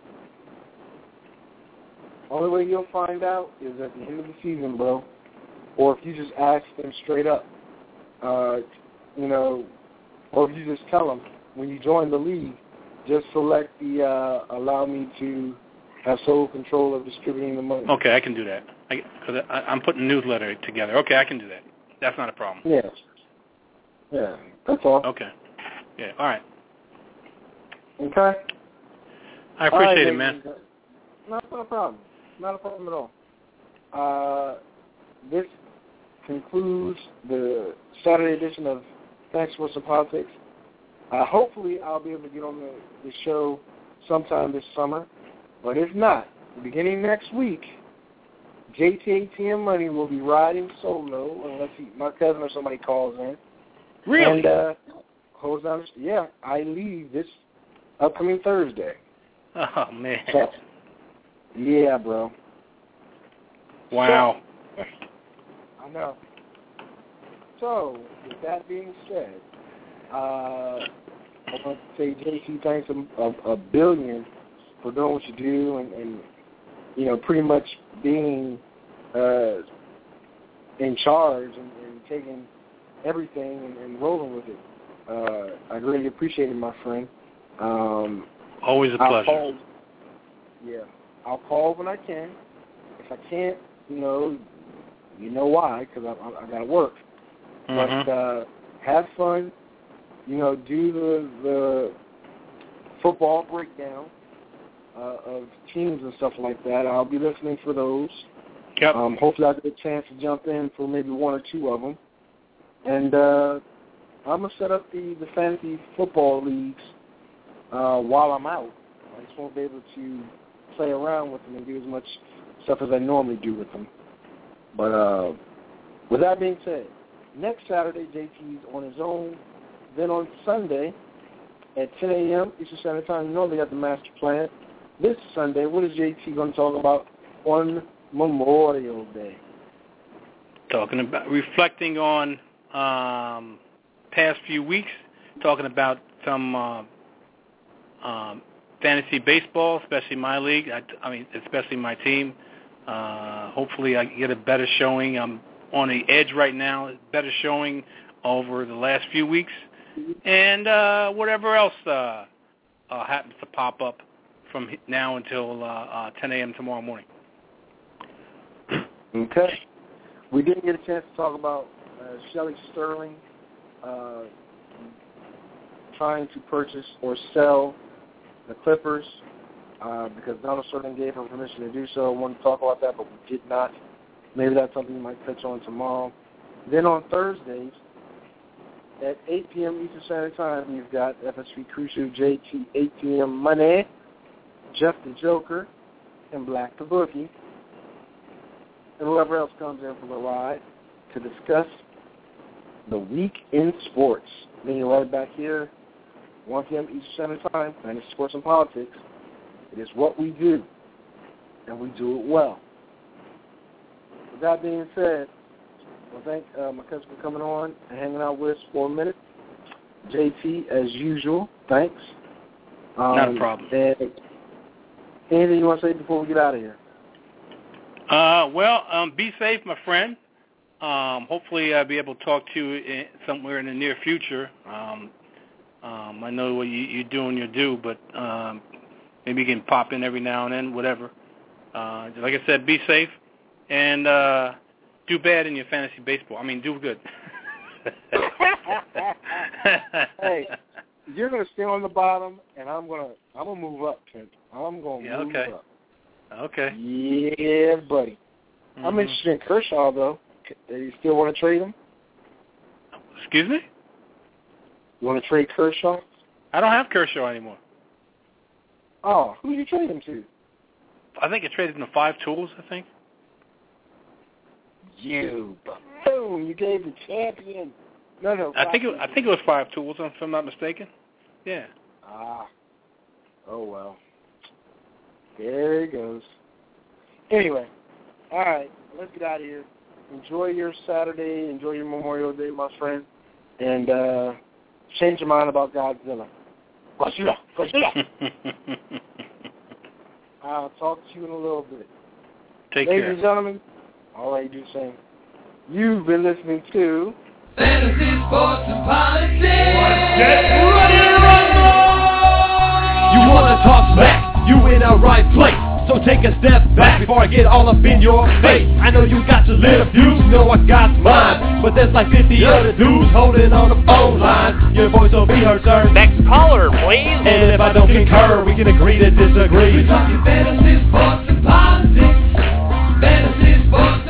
Only way you'll find out is at the end of the season, bro. Or if you just ask them straight up. Uh, you know, or if you just tell them, when you join the league, just select the uh, allow me to have sole control of distributing the money. Okay, I can do that. Because I, I'm putting a newsletter together. Okay, I can do that. That's not a problem. Yeah. Yeah, that's all. Okay. Yeah, all right. Okay. I appreciate right, it, man. No, it's not a problem. Not a problem at all. Uh, this concludes the Saturday edition of Thanks for Some Politics. Uh, hopefully, I'll be able to get on the, the show sometime this summer. But if not, beginning next week, J T A T M Money will be riding solo unless he, my cousin or somebody calls in. Really? And uh, holds down. Yeah, I leave this upcoming Thursday. Oh man. So, yeah, bro. Wow. So, I know. So, with that being said, uh, I want to say, J C, thanks a, a, a billion for doing what you do and, and you know, pretty much being uh, in charge and, and taking everything and, and rolling with it. Uh, I really appreciate it, my friend. Um, Always a I'll pleasure. Call, yeah. I'll call when I can. If I can't, you know, you know why, because I, I, I got to work. Mm-hmm. But uh, have fun. You know, do the, the football breakdown uh, of teams and stuff like that. I'll be listening for those. Yep. Um, hopefully I'll get a chance to jump in for maybe one or two of them. And uh, I'm going to set up the, the fantasy football leagues uh, while I'm out. I just won't be able to play around with them and do as much stuff as I normally do with them. But uh, with that being said, next Saturday, J T's on his own. Then on Sunday at ten a.m. Eastern Standard Time, you know they got the master plan. This Sunday, what is J T going to talk about on Memorial Day? Talking about, reflecting on um, past few weeks, talking about some uh, um, fantasy baseball, especially my league. I, I mean, especially my team. Uh, hopefully, I get a better showing. I'm on the edge right now. Better showing over the last few weeks, and uh, whatever else uh, uh, happens to pop up from now until uh, uh, ten a.m. tomorrow morning. Okay. We didn't get a chance to talk about uh, Shelley Sterling uh, trying to purchase or sell the Clippers uh, because Donald Sterling gave her permission to do so. I wanted to talk about that, but we did not. Maybe that's something you might touch on tomorrow. Then on Thursdays at eight p.m. Eastern Standard Time, we've got F S V Crucial, J T, A T M Money, Jeff the Joker, and Black the Bookie, and whoever else comes in for the ride to discuss the week in sports. Then you're right back here, one p.m. Eastern Standard Time, and it's Sports and Politics. It is what we do, and we do it well. With that being said, I thank uh, my cousin for coming on and hanging out with us for a minute. J T, as usual, thanks. Um, Not a problem. And anything you want to say before we get out of here? Uh, well, um, be safe, my friend. Um, hopefully I'll be able to talk to you in, somewhere in the near future. Um, um, I know what you, you're doing your due, but um, maybe you can pop in every now and then, whatever. Uh, like I said, be safe and uh, do bad in your fantasy baseball. I mean, do good. Hey, you're gonna stay on the bottom, and I'm gonna I'm gonna move up, Kent. I'm gonna yeah, move okay. up. Okay. Yeah, buddy. Mm-hmm. I'm interested in Kershaw though. Do you still want to trade him? Excuse me? You want to trade Kershaw? I don't have Kershaw anymore. Oh, who did you trade him to? I think I traded him to Five Tools, I think. You boom! You gave the champion. No, no. I think it, I think it was Five Tools, if I'm not mistaken. Yeah. Ah. Oh well. There he goes. Anyway, all right. Let's get out of here. Enjoy your Saturday. Enjoy your Memorial Day, my friend, and uh, change your mind about Godzilla. Godzilla. Godzilla. I'll talk to you in a little bit. Take Ladies care. and gentlemen, all right, do the same. You've been listening to Fantasy, Sports, and Politics. Get ready to rumble! You wanna talk smack? You in the right place. So take a step back before I get all up in your face. I know you got your little views, know I got mine, but there's like fifty other dudes holding on the phone line. Your voice will be heard, sir. Next caller, please. And if I don't concur, we can agree to disagree. We're talking fantasy, sports, and politics. Fantasy, sports,